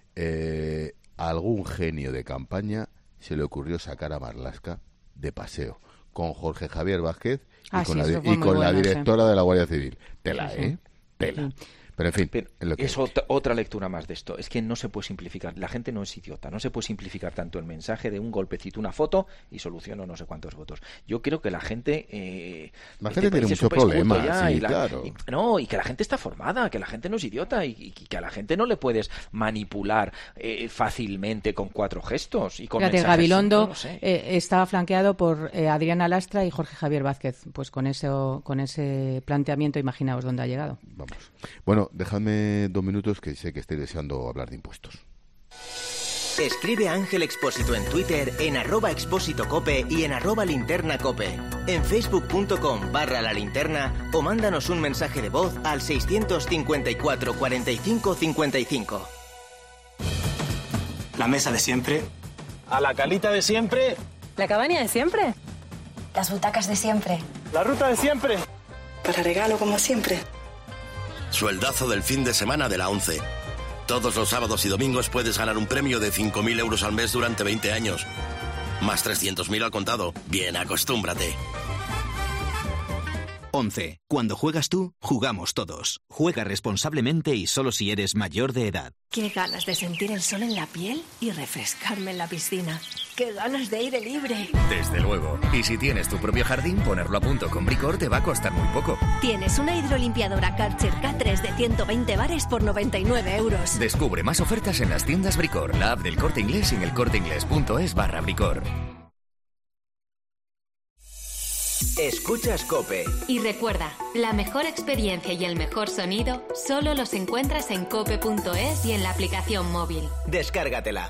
a algún genio de campaña se le ocurrió sacar a Marlaska de paseo con Jorge Javier Vázquez y con la directora de la Guardia Civil. Tela. Pero en fin, es otra lectura más de esto. Es que no se puede simplificar. La gente no es idiota. No se puede simplificar tanto el mensaje de un golpecito, una foto y soluciono no sé cuántos votos. Yo creo que la gente tiene muchos problemas. Y que la gente está formada, que la gente no es idiota, y que a la gente no le puedes manipular fácilmente con 4 gestos y con mensajes. Gabilondo estaba flanqueado por Adriana Lastra y Jorge Javier Vázquez. Pues con ese planteamiento, imaginaos dónde ha llegado. Vamos. Bueno, dejadme 2 minutos, que sé que estoy deseando hablar de impuestos. Escribe a Ángel Expósito en Twitter, en @expósitocope y en @linternacope. En facebook.com/la linterna, o mándanos un mensaje de voz al 654 45 55. La mesa de siempre. A la calita de siempre. La cabaña de siempre. Las butacas de siempre. La ruta de siempre. Para regalo como siempre. Sueldazo del fin de semana de la 11. Todos los sábados y domingos puedes ganar un premio de 5.000 euros al mes durante 20 años. Más 300.000 al contado. Bien, acostúmbrate. 11. Cuando juegas tú, jugamos todos. Juega responsablemente y solo si eres mayor de edad. Qué ganas de sentir el sol en la piel y refrescarme en la piscina. Qué ganas de aire libre. Desde luego. Y si tienes tu propio jardín, ponerlo a punto con Bricor te va a costar muy poco. Tienes una hidrolimpiadora Karcher K3 de 120 bares por 99 euros. Descubre más ofertas en las tiendas Bricor, la app del Corte Inglés y en elcorteinglés.es/Bricor. Escuchas COPE. Y recuerda, la mejor experiencia y el mejor sonido solo los encuentras en cope.es y en la aplicación móvil. Descárgatela.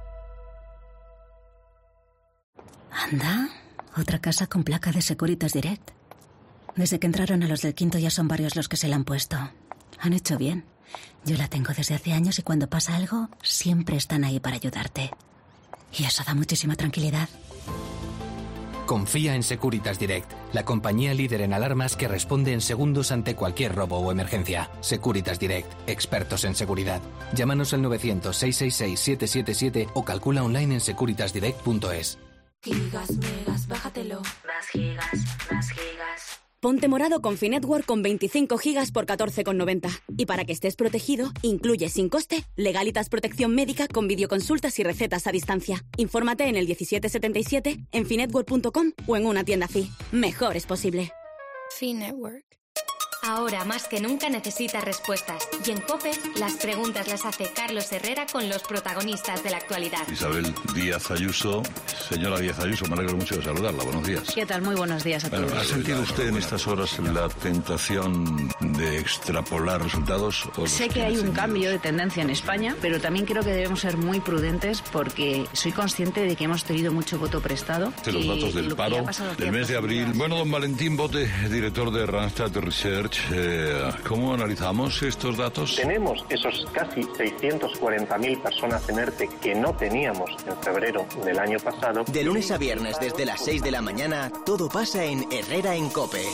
Anda, otra casa con placa de Securitas Direct. Desde que entraron a los del quinto ya son varios los que se la han puesto. Han hecho bien. Yo la tengo desde hace años y cuando pasa algo, siempre están ahí para ayudarte. Y eso da muchísima tranquilidad. Confía en Securitas Direct, la compañía líder en alarmas que responde en segundos ante cualquier robo o emergencia. Securitas Direct, expertos en seguridad. Llámanos al 900-666-777 o calcula online en securitasdirect.es. Gigas, megas, bájatelo. Más gigas. Ponte morado con Finetwork con 25 gigas por 14,90. Y para que estés protegido, incluye sin coste Legalitas Protección Médica con videoconsultas y recetas a distancia. Infórmate en el 1777, en finetwork.com o en una tienda Fi. Mejor es posible. Finetwork. Ahora más que nunca necesitas respuestas. Y en COPE, las preguntas las hace Carlos Herrera con los protagonistas de la actualidad. Isabel Díaz Ayuso. Señora Díaz Ayuso, me alegro mucho de saludarla. Buenos días. ¿Qué tal? Muy buenos días a todos. ¿Ha sentido usted en estas horas la tentación de extrapolar resultados? Sé que hay un cambio de tendencia en España, pero también creo que debemos ser muy prudentes porque soy consciente de que hemos tenido mucho voto prestado. Los datos del paro del mes de abril. Bueno, don Valentín Bote, director de Randstad Research, ¿cómo analizamos estos datos? Tenemos esos casi 640.000 personas en ERTE que no teníamos en febrero del año pasado. De lunes a viernes desde las 6 de la mañana, todo pasa en Herrera en COPE.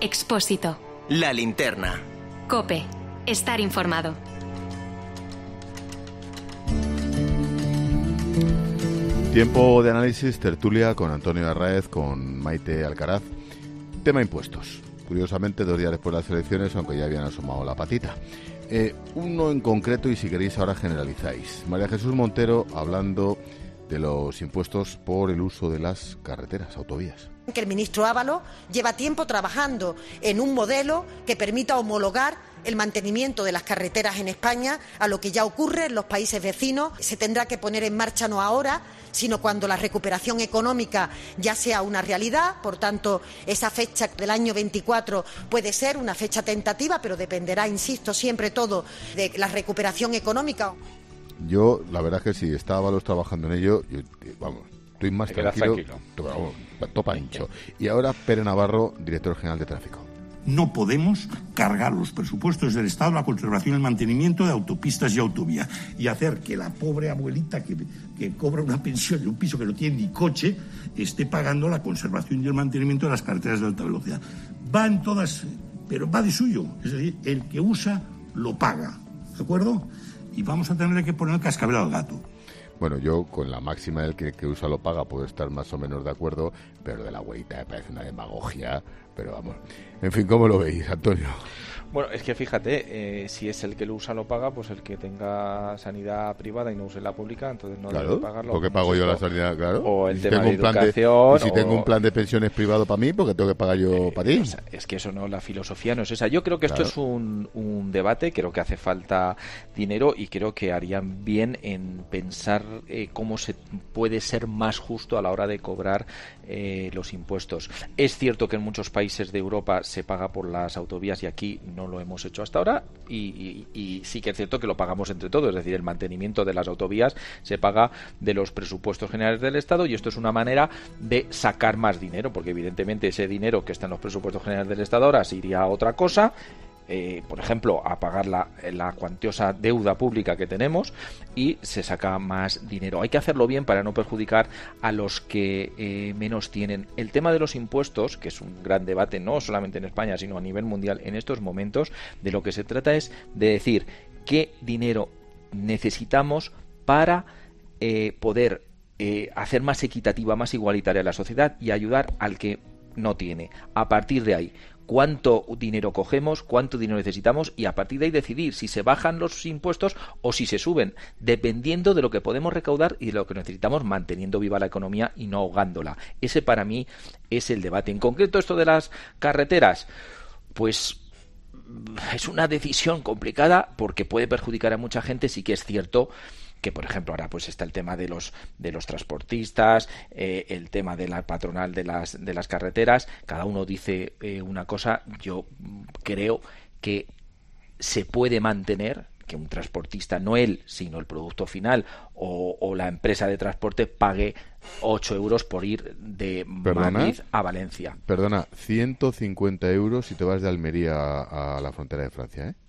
Expósito. La Linterna. COPE. Estar informado. Tiempo de análisis, tertulia con Antonio Arraez, con Maite Alcaraz. Tema impuestos. Curiosamente, 2 días después de las elecciones, aunque ya habían asomado la patita. Uno en concreto, y si queréis ahora generalizáis. María Jesús Montero hablando de los impuestos por el uso de las carreteras, autovías. Que el ministro Ábalos lleva tiempo trabajando en un modelo que permita homologar el mantenimiento de las carreteras en España a lo que ya ocurre en los países vecinos. Se tendrá que poner en marcha no ahora, sino cuando la recuperación económica ya sea una realidad. Por tanto, esa fecha del año 24 puede ser una fecha tentativa, pero dependerá, insisto, siempre todo de la recuperación económica. Yo, la verdad es que si está Ábalos trabajando en ello, estoy más tranquilo. Topa hincho. Y ahora Pere Navarro, director general de Tráfico. No podemos cargar los presupuestos del Estado, la conservación y el mantenimiento de autopistas y autovías y hacer que la pobre abuelita que cobra una pensión de un piso que no tiene ni coche esté pagando la conservación y el mantenimiento de las carreteras de alta velocidad. Va en todas, pero va de suyo. Es decir, el que usa lo paga. ¿De acuerdo? Y vamos a tener que poner el cascabel al gato. Bueno, yo con la máxima del que usa lo paga puedo estar más o menos de acuerdo, pero de la abuelita me parece una demagogia, pero vamos. En fin, ¿cómo lo veis, Antonio? Bueno, es que fíjate, si es el que lo usa lo paga, pues el que tenga sanidad privada y no use la pública, entonces no debe pagarlo. ¿Por qué pago yo la sanidad? Claro. O el tema de educación. Y si tengo un plan de pensiones privado para mí, ¿por qué tengo que pagar yo para ti? Es que eso no, la filosofía no es esa. Yo creo que esto es un debate, creo que hace falta dinero y creo que harían bien en pensar cómo se puede ser más justo a la hora de cobrar los impuestos. Es cierto que en muchos países de Europa se paga por las autovías y aquí no lo hemos hecho hasta ahora y sí que es cierto que lo pagamos entre todos, es decir, el mantenimiento de las autovías se paga de los presupuestos generales del Estado y esto es una manera de sacar más dinero, porque evidentemente ese dinero que está en los presupuestos generales del Estado ahora se iría a otra cosa, por ejemplo, a pagar la cuantiosa deuda pública que tenemos y se saca más dinero. Hay que hacerlo bien para no perjudicar a los que menos tienen. El tema de los impuestos, que es un gran debate no solamente en España, sino a nivel mundial en estos momentos, de lo que se trata es de decir qué dinero necesitamos para poder hacer más equitativa, más igualitaria la sociedad y ayudar al que no tiene. A partir de ahí, cuánto dinero cogemos, cuánto dinero necesitamos y a partir de ahí decidir si se bajan los impuestos o si se suben, dependiendo de lo que podemos recaudar y de lo que necesitamos, manteniendo viva la economía y no ahogándola. Ese para mí es el debate. En concreto, esto de las carreteras, pues es una decisión complicada porque puede perjudicar a mucha gente. Sí que es cierto que, por ejemplo, ahora pues está el tema de los transportistas, el tema de la patronal de las carreteras, cada uno dice una cosa. Yo creo que se puede mantener que un transportista, no él, sino el producto final o la empresa de transporte pague 8 euros por ir de Madrid a Valencia. Perdona, 150 euros si te vas de Almería a la frontera de Francia, ¿eh?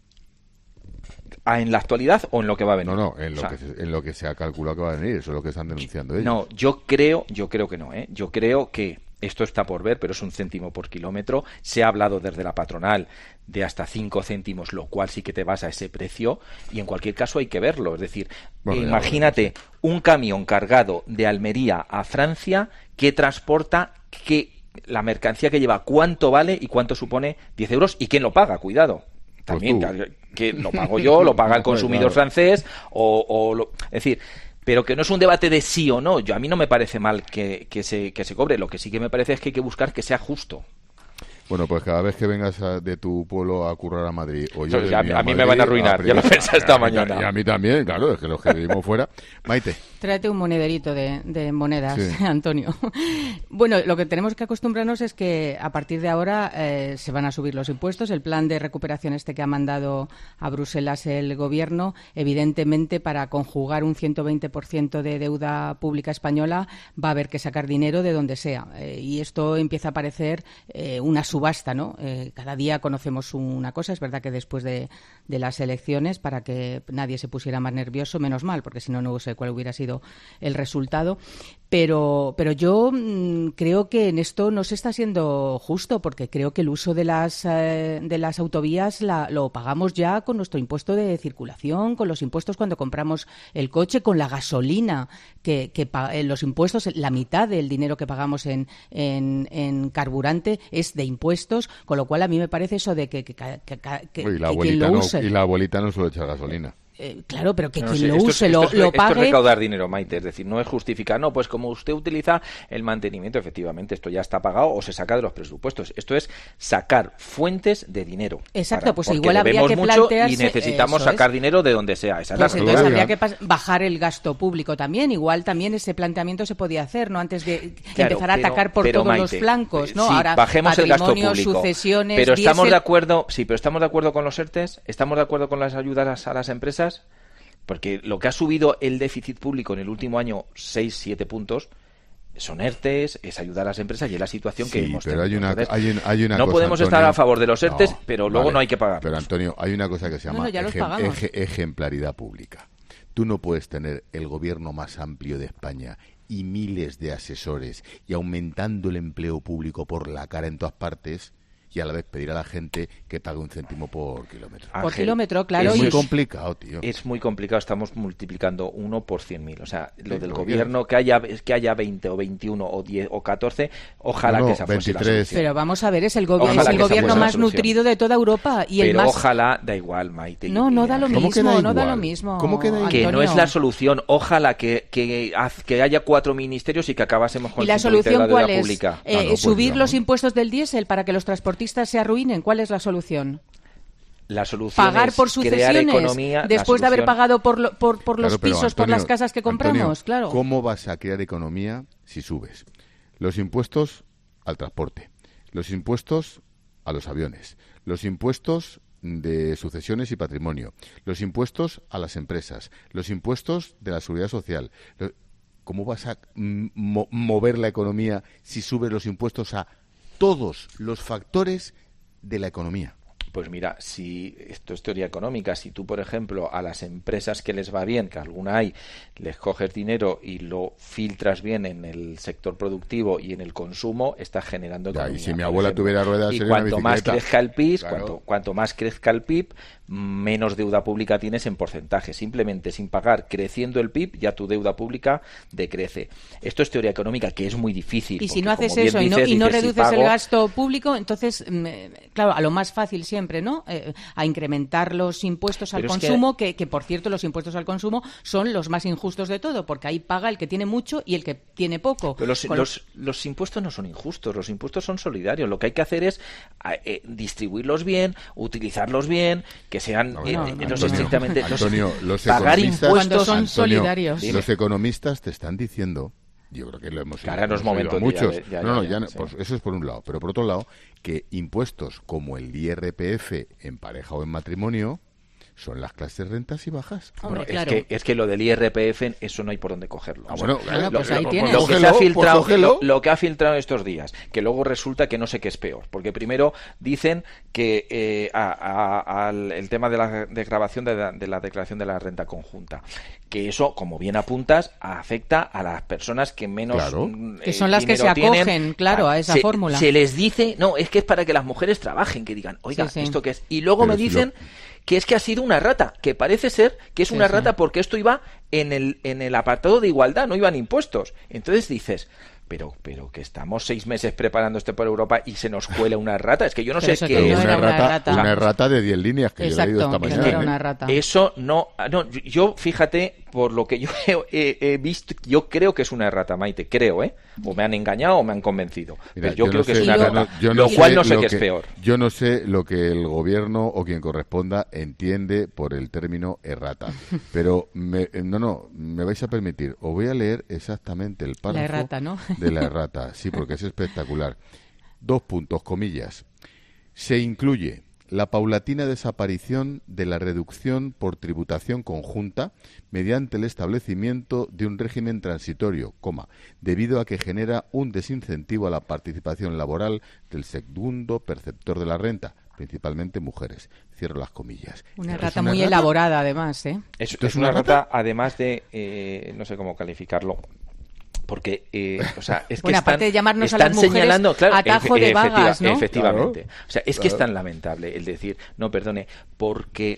¿En la actualidad o en lo que va a venir? No, en lo que se ha calculado que va a venir, eso es lo que están denunciando ellos. No, yo creo que no, ¿eh? Yo creo que esto está por ver, pero es 1 céntimo por kilómetro. Se ha hablado desde la patronal de hasta 5 céntimos, lo cual sí que te vas a ese precio y en cualquier caso hay que verlo. Es decir, imagínate un camión cargado de Almería a Francia que transporta la mercancía que lleva, cuánto vale y cuánto supone 10 euros y quién lo paga, cuidado. También, que lo pago yo, lo paga el consumidor francés, es decir, pero que no es un debate de sí o no. A mí no me parece mal que se cobre, lo que sí que me parece es que hay que buscar que sea justo. Bueno, pues cada vez que vengas de tu pueblo a currar a Madrid o yo a mí me van a arruinar, ya lo pensé esta mañana. Y a mí también, claro, es que los que vivimos fuera. Maite. Tráete un monederito de monedas, sí. Antonio. Bueno, lo que tenemos que acostumbrarnos es que a partir de ahora se van a subir los impuestos. El plan de recuperación que ha mandado a Bruselas el Gobierno, evidentemente para conjugar un 120% de deuda pública española va a haber que sacar dinero de donde sea. Y esto empieza a parecer una subasta, ¿no? Cada día conocemos una cosa. Es verdad que después de las elecciones, para que nadie se pusiera más nervioso, menos mal, porque si no, no sé cuál hubiera sido el resultado. Pero yo creo que en esto no se está siendo justo, porque creo que el uso de las autovías lo pagamos ya con nuestro impuesto de circulación, con los impuestos cuando compramos el coche, con la gasolina, que los impuestos, la mitad del dinero que pagamos en carburante es de impuestos, con lo cual a mí me parece eso de que quien lo use... Y la abuelita no suele echar gasolina. Claro, pero que quien lo use lo pague. Esto es recaudar dinero, Maite, es decir, no es justificar, no, pues como usted utiliza el mantenimiento, efectivamente, esto ya está pagado o se saca de los presupuestos. Esto es sacar fuentes de dinero. Exacto, pues igual habría que plantearse... Y necesitamos sacar dinero de donde sea. Esa pues es la entonces habría que bajar el gasto público también. Igual también ese planteamiento se podía hacer, ¿no? Antes de empezar a atacar por todos Maite, los flancos, ¿no? Sí, ahora bajemos el gasto público. Sucesiones, pero estamos de acuerdo, pero estamos de acuerdo con los ERTEs, estamos de acuerdo con las ayudas a las empresas. Porque lo que ha subido el déficit público en el último año 6-7 puntos son ERTEs, es ayudar a las empresas y es la situación que hemos tenido. Pero hay una no cosa, podemos Antonio, estar a favor de los ERTEs, pero luego no hay que pagar. Pero Antonio, hay una cosa que se llama ejemplaridad pública. Tú no puedes tener el gobierno más amplio de España y miles de asesores y aumentando el empleo público por la cara en todas partes y a la vez pedir a la gente que pague 1 céntimo por kilómetro. Por kilómetro, claro. Es muy complicado, tío. Es muy complicado, estamos multiplicando 1 por 100.000. O sea, lo del gobierno, que haya 20 o 21 o 10 o 14, ojalá que esa fuese la solución. Pero vamos a ver, es el gobierno más nutrido de toda Europa. Y el más... ojalá, da igual, Maite. No da lo mismo, no da lo mismo. ¿Cómo que da igual? Que no es la solución. Ojalá que haya 4 ministerios y que acabásemos con ¿Y la solución cuál es? Pública. ¿Subir los impuestos del diésel para que los transportistas se arruinen? ¿Cuál es la solución? La solución pagar es por sucesiones crear economía, después de haber pagado por los pisos, Antonio, por las casas que compramos. Antonio, claro. ¿Cómo vas a crear economía si subes los impuestos al transporte, los impuestos a los aviones, los impuestos de sucesiones y patrimonio, los impuestos a las empresas, los impuestos de la seguridad social? ¿Cómo vas a mover la economía si subes los impuestos a todos los factores de la economía? Pues mira, si esto es teoría económica, si tú, por ejemplo, a las empresas que les va bien, que alguna hay, les coges dinero y lo filtras bien en el sector productivo y en el consumo, estás generando economía. Y si mi abuela tuviera ruedas, y sería cuanto una más bicicleta. crezca el PIB, Claro. cuanto más crezca el PIB, menos deuda pública tienes en porcentaje. Simplemente sin pagar, creciendo el PIB, ya tu deuda pública decrece. Esto es teoría económica, que es muy difícil. Y si porque, no haces como bien eso dices, y no dices, reduces si el pago, gasto público, entonces, claro, a lo más fácil siempre, ¿no? A incrementar los impuestos al Pero es consumo, que por cierto, los impuestos al consumo son los más injustos de todo, porque ahí paga el que tiene mucho y el que tiene poco. Pero los impuestos no son injustos, los impuestos son solidarios. Lo que hay que hacer es distribuirlos bien, utilizarlos bien, que sean estrictamente... Antonio, los pagar economistas, impuestos son solidarios. Los economistas te están diciendo, yo creo que lo hemos Ahora no es hemos momento oído a muchos. sí. Pues eso es por un lado, pero por otro lado, que impuestos como el IRPF en pareja o en matrimonio son las clases rentas y bajas. Hombre, Bueno, claro. es que lo del IRPF, eso no hay por dónde cogerlo. O sea, claro, pues ahí tienes. Lo que se ha filtrado, lo que ha filtrado estos días, que luego resulta que no sé qué es peor, porque primero dicen que el tema de la desgravación de la declaración de la renta conjunta, que eso, como bien apuntas, afecta a las personas que menos que son las que se acogen, tienen, claro, a esa fórmula. Se les dice, no, es que es para que las mujeres trabajen, que digan, oiga, Sí. ¿esto qué es? Y luego me dicen que es que ha sido una rata, que parece ser que es una rata porque esto iba en el apartado de igualdad, no iban impuestos. Entonces dices, pero que estamos 6 meses preparando esto por Europa y se nos cuela una rata. Es que yo no sé qué es. Una rata de 10 líneas que yo he leído esta mañana. Era una rata. Eso no, yo fíjate, por lo que yo he visto, yo creo que es una rata, Maite, creo, o me han engañado o me han convencido. Mira, pero yo creo que es una rata, yo lo cual no sé qué es peor. Yo no sé lo que el gobierno o quien corresponda entiende por el término errata, pero me vais a permitir, os voy a leer exactamente el párrafo la errata, ¿no? de la errata, sí, porque es espectacular. 2 puntos, comillas. Se incluye la paulatina desaparición de la reducción por tributación conjunta mediante el establecimiento de un régimen transitorio, debido a que genera un desincentivo a la participación laboral del segundo perceptor de la renta, principalmente mujeres. Cierro las comillas. Una rata muy elaborada, además, Es una rata, además de, no sé cómo calificarlo, Porque, es que bueno, aparte de llamarnos están a las mujeres señalando, claro, atajo de vagas, ¿no? Efectivamente. Claro. O sea, es que es tan lamentable el decir, no, perdone, porque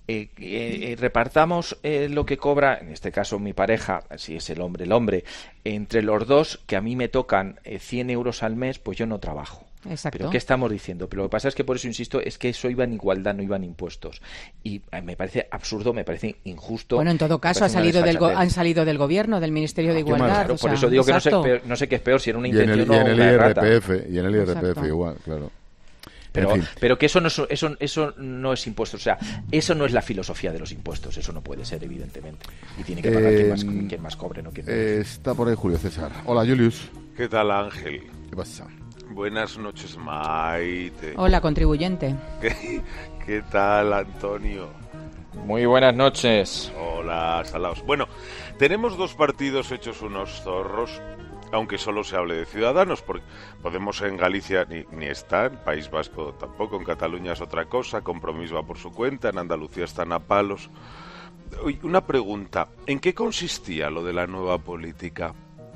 repartamos lo que cobra, en este caso mi pareja, si es el hombre, entre los dos, que a mí me tocan 100 euros al mes, pues yo no trabajo. Exacto. ¿Pero qué estamos diciendo? Pero lo que pasa es que por eso insisto, es que eso iba en igualdad, no iban impuestos. Y me parece absurdo, me parece injusto. Bueno, en todo caso han salido del gobierno, del Ministerio de Igualdad. Claro, por eso digo que no sé qué es peor, si era una intención o una errata. Y en el IRPF igual, claro. Pero que eso no es impuesto, o sea, eso no es la filosofía de los impuestos, eso no puede ser, evidentemente. Y tiene que pagar quien más cobre, no quien menos. Está por ahí Julio César. Hola, Julius. ¿Qué tal, Ángel? ¿Qué pasa? Buenas noches, Maite. Hola, contribuyente. ¿Qué tal, Antonio? Muy buenas noches. Hola, salaos. Bueno, tenemos dos partidos hechos unos zorros, aunque solo se hable de Ciudadanos, porque Podemos en Galicia ni está, en País Vasco tampoco, en Cataluña es otra cosa, Compromís va por su cuenta, en Andalucía están a palos. Una pregunta, ¿en qué consistía lo de la nueva política?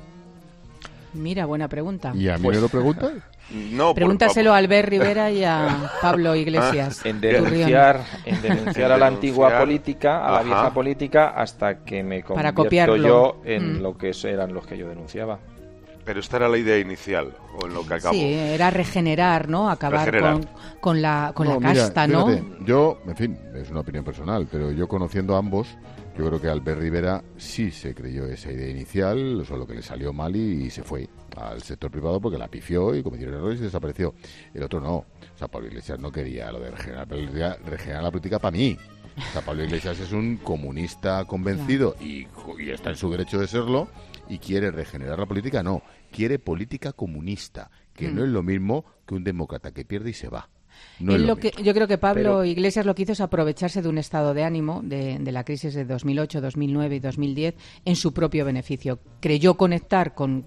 Mira, buena pregunta. ¿Y a mí me lo preguntas? No, pregúntaselo a Albert Rivera y a Pablo Iglesias. En denunciar a la antigua política, a la vieja política, hasta que me convierto yo en lo que eran los que yo denunciaba. Pero esta era la idea inicial, o en lo que acabó. Sí, era regenerar, ¿no? Acabar con la casta, mira, ¿no? Fíjate, yo, en fin, es una opinión personal, pero yo conociendo a ambos, yo creo que Albert Rivera sí se creyó esa idea inicial, solo que le salió mal y se fue al sector privado porque la pifió y cometieron errores y desapareció. El otro no. O sea, Pablo Iglesias no quería lo de regenerar la política para mí. O sea, Pablo Iglesias es un comunista convencido y está en su derecho de serlo y quiere regenerar la política. No, quiere política comunista, que no es lo mismo que un demócrata que pierde y se va. No yo creo que Pablo Iglesias lo que hizo es aprovecharse de un estado de ánimo de la crisis de 2008, 2009 y 2010 en su propio beneficio. Creyó conectar con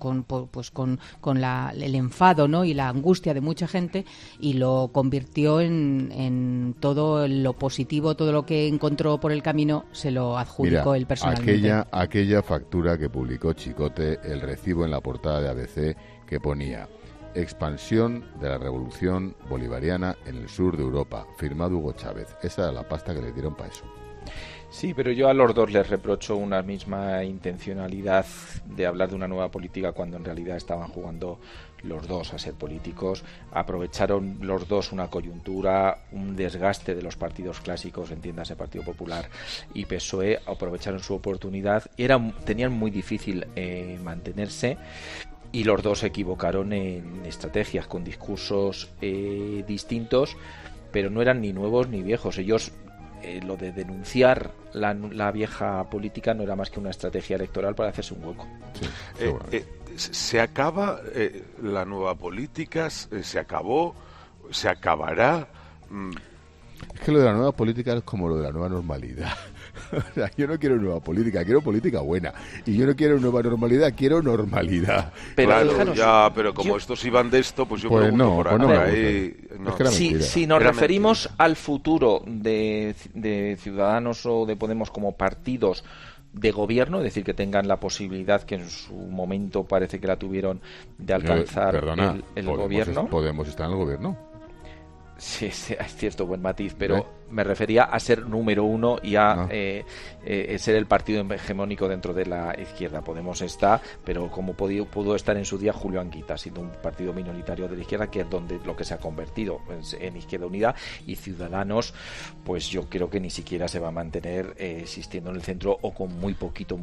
el enfado, ¿no? Y la angustia de mucha gente y lo convirtió en todo lo positivo, todo lo que encontró por el camino se lo adjudicó él personalmente. Aquella factura que publicó Chicote, el recibo en la portada de ABC que ponía: expansión de la revolución bolivariana en el sur de Europa, firmado Hugo Chávez. Esa era la pasta que le dieron para eso. Sí, pero yo a los dos les reprocho una misma intencionalidad de hablar de una nueva política cuando en realidad estaban jugando los dos a ser políticos. Aprovecharon los dos una coyuntura, un desgaste de los partidos clásicos, entiéndase Partido Popular y PSOE, aprovecharon su oportunidad y tenían muy difícil mantenerse. Y los dos se equivocaron en estrategias, con discursos distintos, pero no eran ni nuevos ni viejos. Ellos, lo de denunciar la vieja política no era más que una estrategia electoral para hacerse un hueco. Sí, ¿se acaba la nueva política? ¿Se acabó? ¿Se acabará? Es que lo de la nueva política es como lo de la nueva normalidad. O sea, yo no quiero nueva política, quiero política buena. Y yo no quiero nueva normalidad, quiero normalidad. Pero claro, pero como estos iban de esto, pues yo pregunto por ahí. Si nos referimos al futuro de Ciudadanos o de Podemos como partidos de gobierno, es decir, que tengan la posibilidad, que en su momento parece que la tuvieron, de alcanzar el gobierno. ¿Podemos estar en el gobierno? Sí, es cierto, buen matiz, pero me refería a ser número uno y a ser el partido hegemónico dentro de la izquierda. Podemos estar, pero como pudo estar en su día Julio Anguita, siendo un partido minoritario de la izquierda, que es donde lo que se ha convertido en Izquierda Unida, y Ciudadanos, pues yo creo que ni siquiera se va a mantener existiendo en el centro o con muy poquito.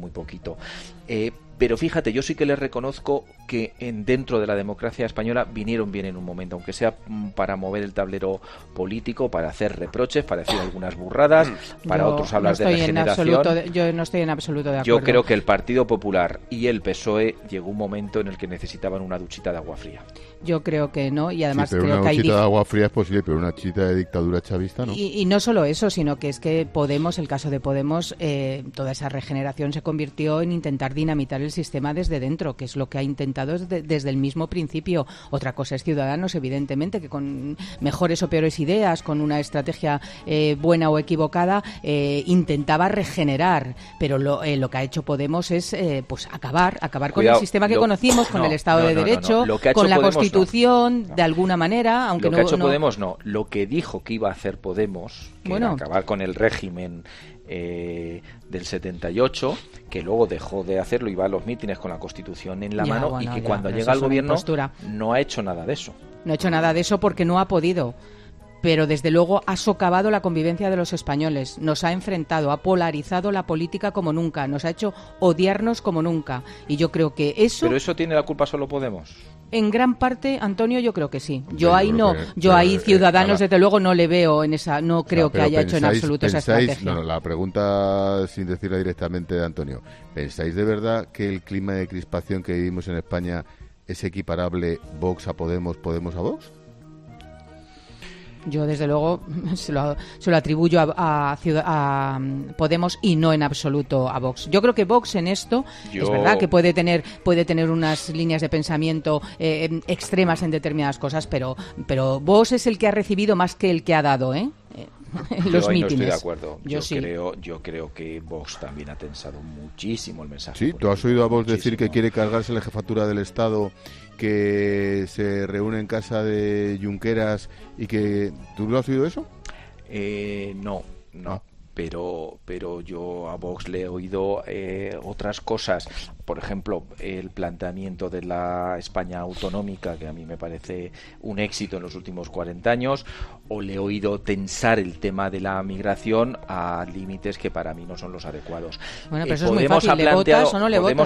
Pero fíjate, yo sí que les reconozco que dentro de la democracia española vinieron bien en un momento, aunque sea para mover el tablero político, para hacer reproches, para decir algunas burradas, para otros hablar de regeneración. Yo no estoy en absoluto de acuerdo. Yo creo que el Partido Popular y el PSOE llegó un momento en el que necesitaban una duchita de agua fría. Yo creo que no, y además pero creo que hay... una duchita de agua fría es posible, pero una duchita de dictadura chavista no. Y no solo eso, sino que es que Podemos, el caso de Podemos, toda esa regeneración se convirtió en intentar dinamitar el sistema desde dentro, que es lo que ha intentado desde el mismo principio. Otra cosa es Ciudadanos, evidentemente, que con mejores o peores ideas, con una estrategia buena o equivocada, intentaba regenerar, pero lo que ha hecho Podemos es pues acabar con el sistema que conocimos, con el Estado de Derecho, con la Podemos, Constitución, de alguna manera, aunque lo que ha hecho Podemos lo que dijo que iba a hacer Podemos, que era acabar con el régimen del 78, que luego dejó de hacerlo y va a los mítines con la Constitución en la mano, y que cuando llega al gobierno no ha hecho nada de eso. No ha hecho nada de eso porque no ha podido. Pero desde luego ha socavado la convivencia de los españoles, nos ha enfrentado, ha polarizado la política como nunca, nos ha hecho odiarnos como nunca. Y yo creo que eso... ¿Pero eso tiene la culpa solo Podemos? En gran parte, Antonio, yo creo que sí. Yo ahí Ciudadanos, desde luego, no le veo en esa... No creo que haya hecho en absoluto esa estrategia. No, la pregunta, sin decirla directamente, Antonio, ¿pensáis de verdad que el clima de crispación que vivimos en España es equiparable Vox a Podemos, Podemos a Vox? Yo, desde luego, se lo atribuyo a Podemos y no en absoluto a Vox. Yo creo que Vox en esto es verdad que puede tener unas líneas de pensamiento extremas en determinadas cosas, pero Vox es el que ha recibido más que el que ha dado, los mítines. No estoy de acuerdo. Yo creo que Vox también ha tensado muchísimo el mensaje. Sí, ¿tú has oído a Vox decir que quiere cargarse la jefatura del Estado, que se reúne en casa de Junqueras y que... ¿Tú lo has oído eso? No. Pero yo a Vox le he oído otras cosas. Por ejemplo, el planteamiento de la España autonómica, que a mí me parece un éxito en los últimos 40 años, o le he oído tensar el tema de la migración a límites que para mí no son los adecuados. Bueno, pero eso es muy fácil, ¿le votas o no le votas?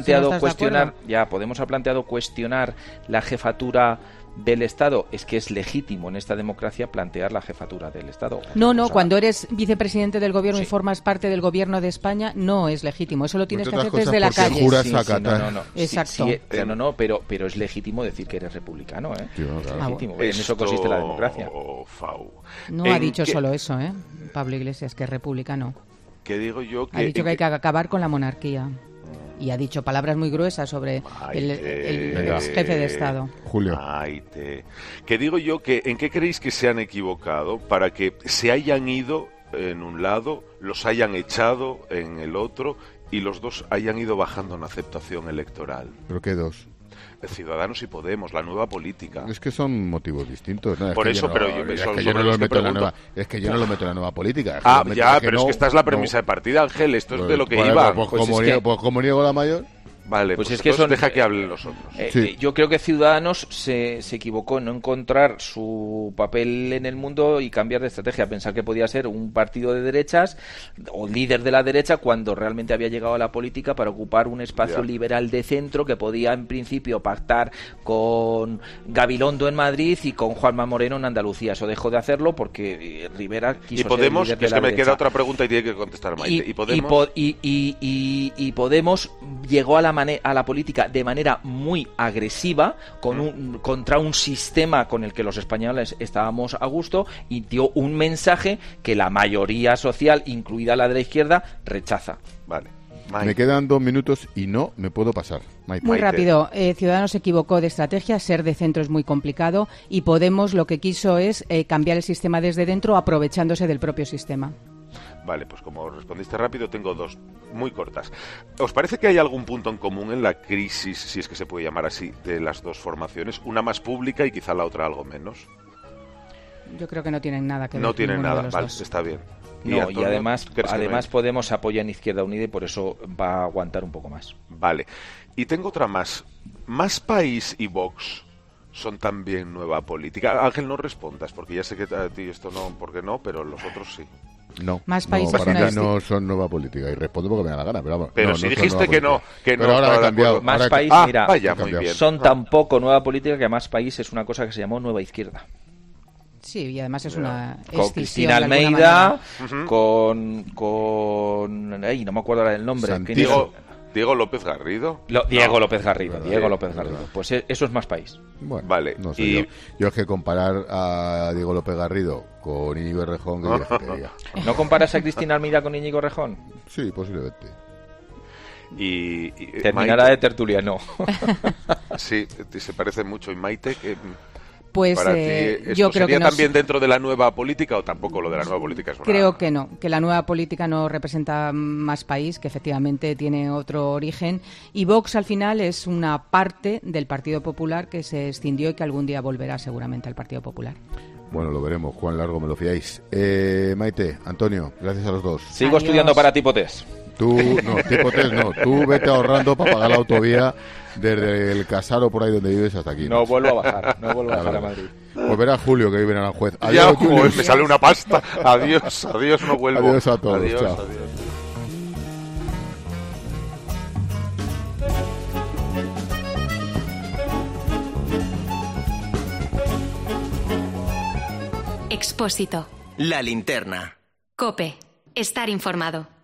Podemos ha planteado cuestionar la jefatura del Estado. Es que es legítimo en esta democracia plantear la jefatura del Estado. No, cuando eres vicepresidente del gobierno y formas parte del gobierno de España, no es legítimo. Eso lo tienes que hacer desde la calle. Exacto. Pero es legítimo decir que eres republicano, Sí, claro. Legítimo. En eso consiste la democracia. No ha dicho solo eso, Pablo Iglesias, que es republicano. ¿Qué digo yo? Ha dicho que hay que acabar con la monarquía. Y ha dicho palabras muy gruesas sobre el jefe de Estado. Julio. Que digo yo que ¿en qué creéis que se han equivocado para que se hayan ido en un lado, los hayan echado en el otro y los dos hayan ido bajando en aceptación electoral? ¿Pero qué dos? Ciudadanos y Podemos, la nueva política. Es que son motivos distintos, ¿no? Por eso, pero yo no lo meto en la nueva. Es que yo no lo meto en la nueva política. Es que esta es la premisa de partida, Ángel. Esto es de lo que iba. Como niego la mayor. Vale, pues es que deja que hablen los otros. Yo creo que Ciudadanos se equivocó en no encontrar su papel en el mundo y cambiar de estrategia, pensar que podía ser un partido de derechas o líder de la derecha cuando realmente había llegado a la política para ocupar un espacio liberal de centro que podía en principio pactar con Gabilondo en Madrid y con Juanma Moreno en Andalucía. Eso dejó de hacerlo porque Rivera quiso ser Podemos, líder de es la que me derecha. queda otra pregunta y tiene que contestar Maite. ¿Y Podemos llegó a la política de manera muy agresiva contra un sistema con el que los españoles estábamos a gusto y dio un mensaje que la mayoría social, incluida la de la izquierda, rechaza. Vale. Me quedan 2 minutos y no me puedo pasar. Muy rápido. Ciudadanos se equivocó de estrategia. Ser de centro es muy complicado y Podemos lo que quiso es cambiar el sistema desde dentro aprovechándose del propio sistema. Vale, pues como respondiste rápido, tengo 2 muy cortas. ¿Os parece que hay algún punto en común en la crisis, si es que se puede llamar así, de las dos formaciones? Una más pública y quizá la otra algo menos. Yo creo que no tienen nada que ver. No tienen nada, vale, dos. Está bien. Y además Podemos apoya en Izquierda Unida y por eso va a aguantar un poco más. Vale. Y tengo otra más. ¿Más País y Vox son también nueva política? Ángel, no respondas, porque ya sé que a ti esto no, porque no, pero los otros sí. No, Más países para mí no son nueva política y respondo porque me da la gana. Pero, vamos, pero si dijiste que no, pero ahora he cambiado. Más país, mira, vaya, muy bien. Son tampoco nueva política que Más País es una cosa que se llamó Nueva Izquierda. Sí, y además es una con Cristina Almeida, con ay, no me acuerdo ahora del nombre. Diego López Garrido. Diego López Garrido. Pues eso es Más País. Bueno, vale. No sé, yo es que comparar a Diego López Garrido con Íñigo Errejón... ¿No comparas a Cristina Almeida con Íñigo Errejón? Sí, posiblemente. Y terminará de tertuliano. Sí, se parece mucho. Y Maite, Pues para ti, yo creo que no. ¿También dentro de la nueva política o tampoco lo de la nueva política es una... Creo que no, que la nueva política no representa más país, que efectivamente tiene otro origen. Y Vox al final es una parte del Partido Popular que se escindió y que algún día volverá seguramente al Partido Popular. Bueno, lo veremos. Cuán largo me lo fiáis. Maite, Antonio, gracias a los dos. Sigo estudiando para tipo test. Tú, no, tipo test no. Tú vete ahorrando para pagar la autovía desde el Casaro por ahí donde vives hasta aquí. No vuelvo a bajar, a Madrid. Pues verá Julio que vive en Aranjuez. Adiós, joder, me sale una pasta. Adiós, no vuelvo. Adiós a todos. Adiós, chao. Adiós. Expósito. La linterna. COPE. Estar informado.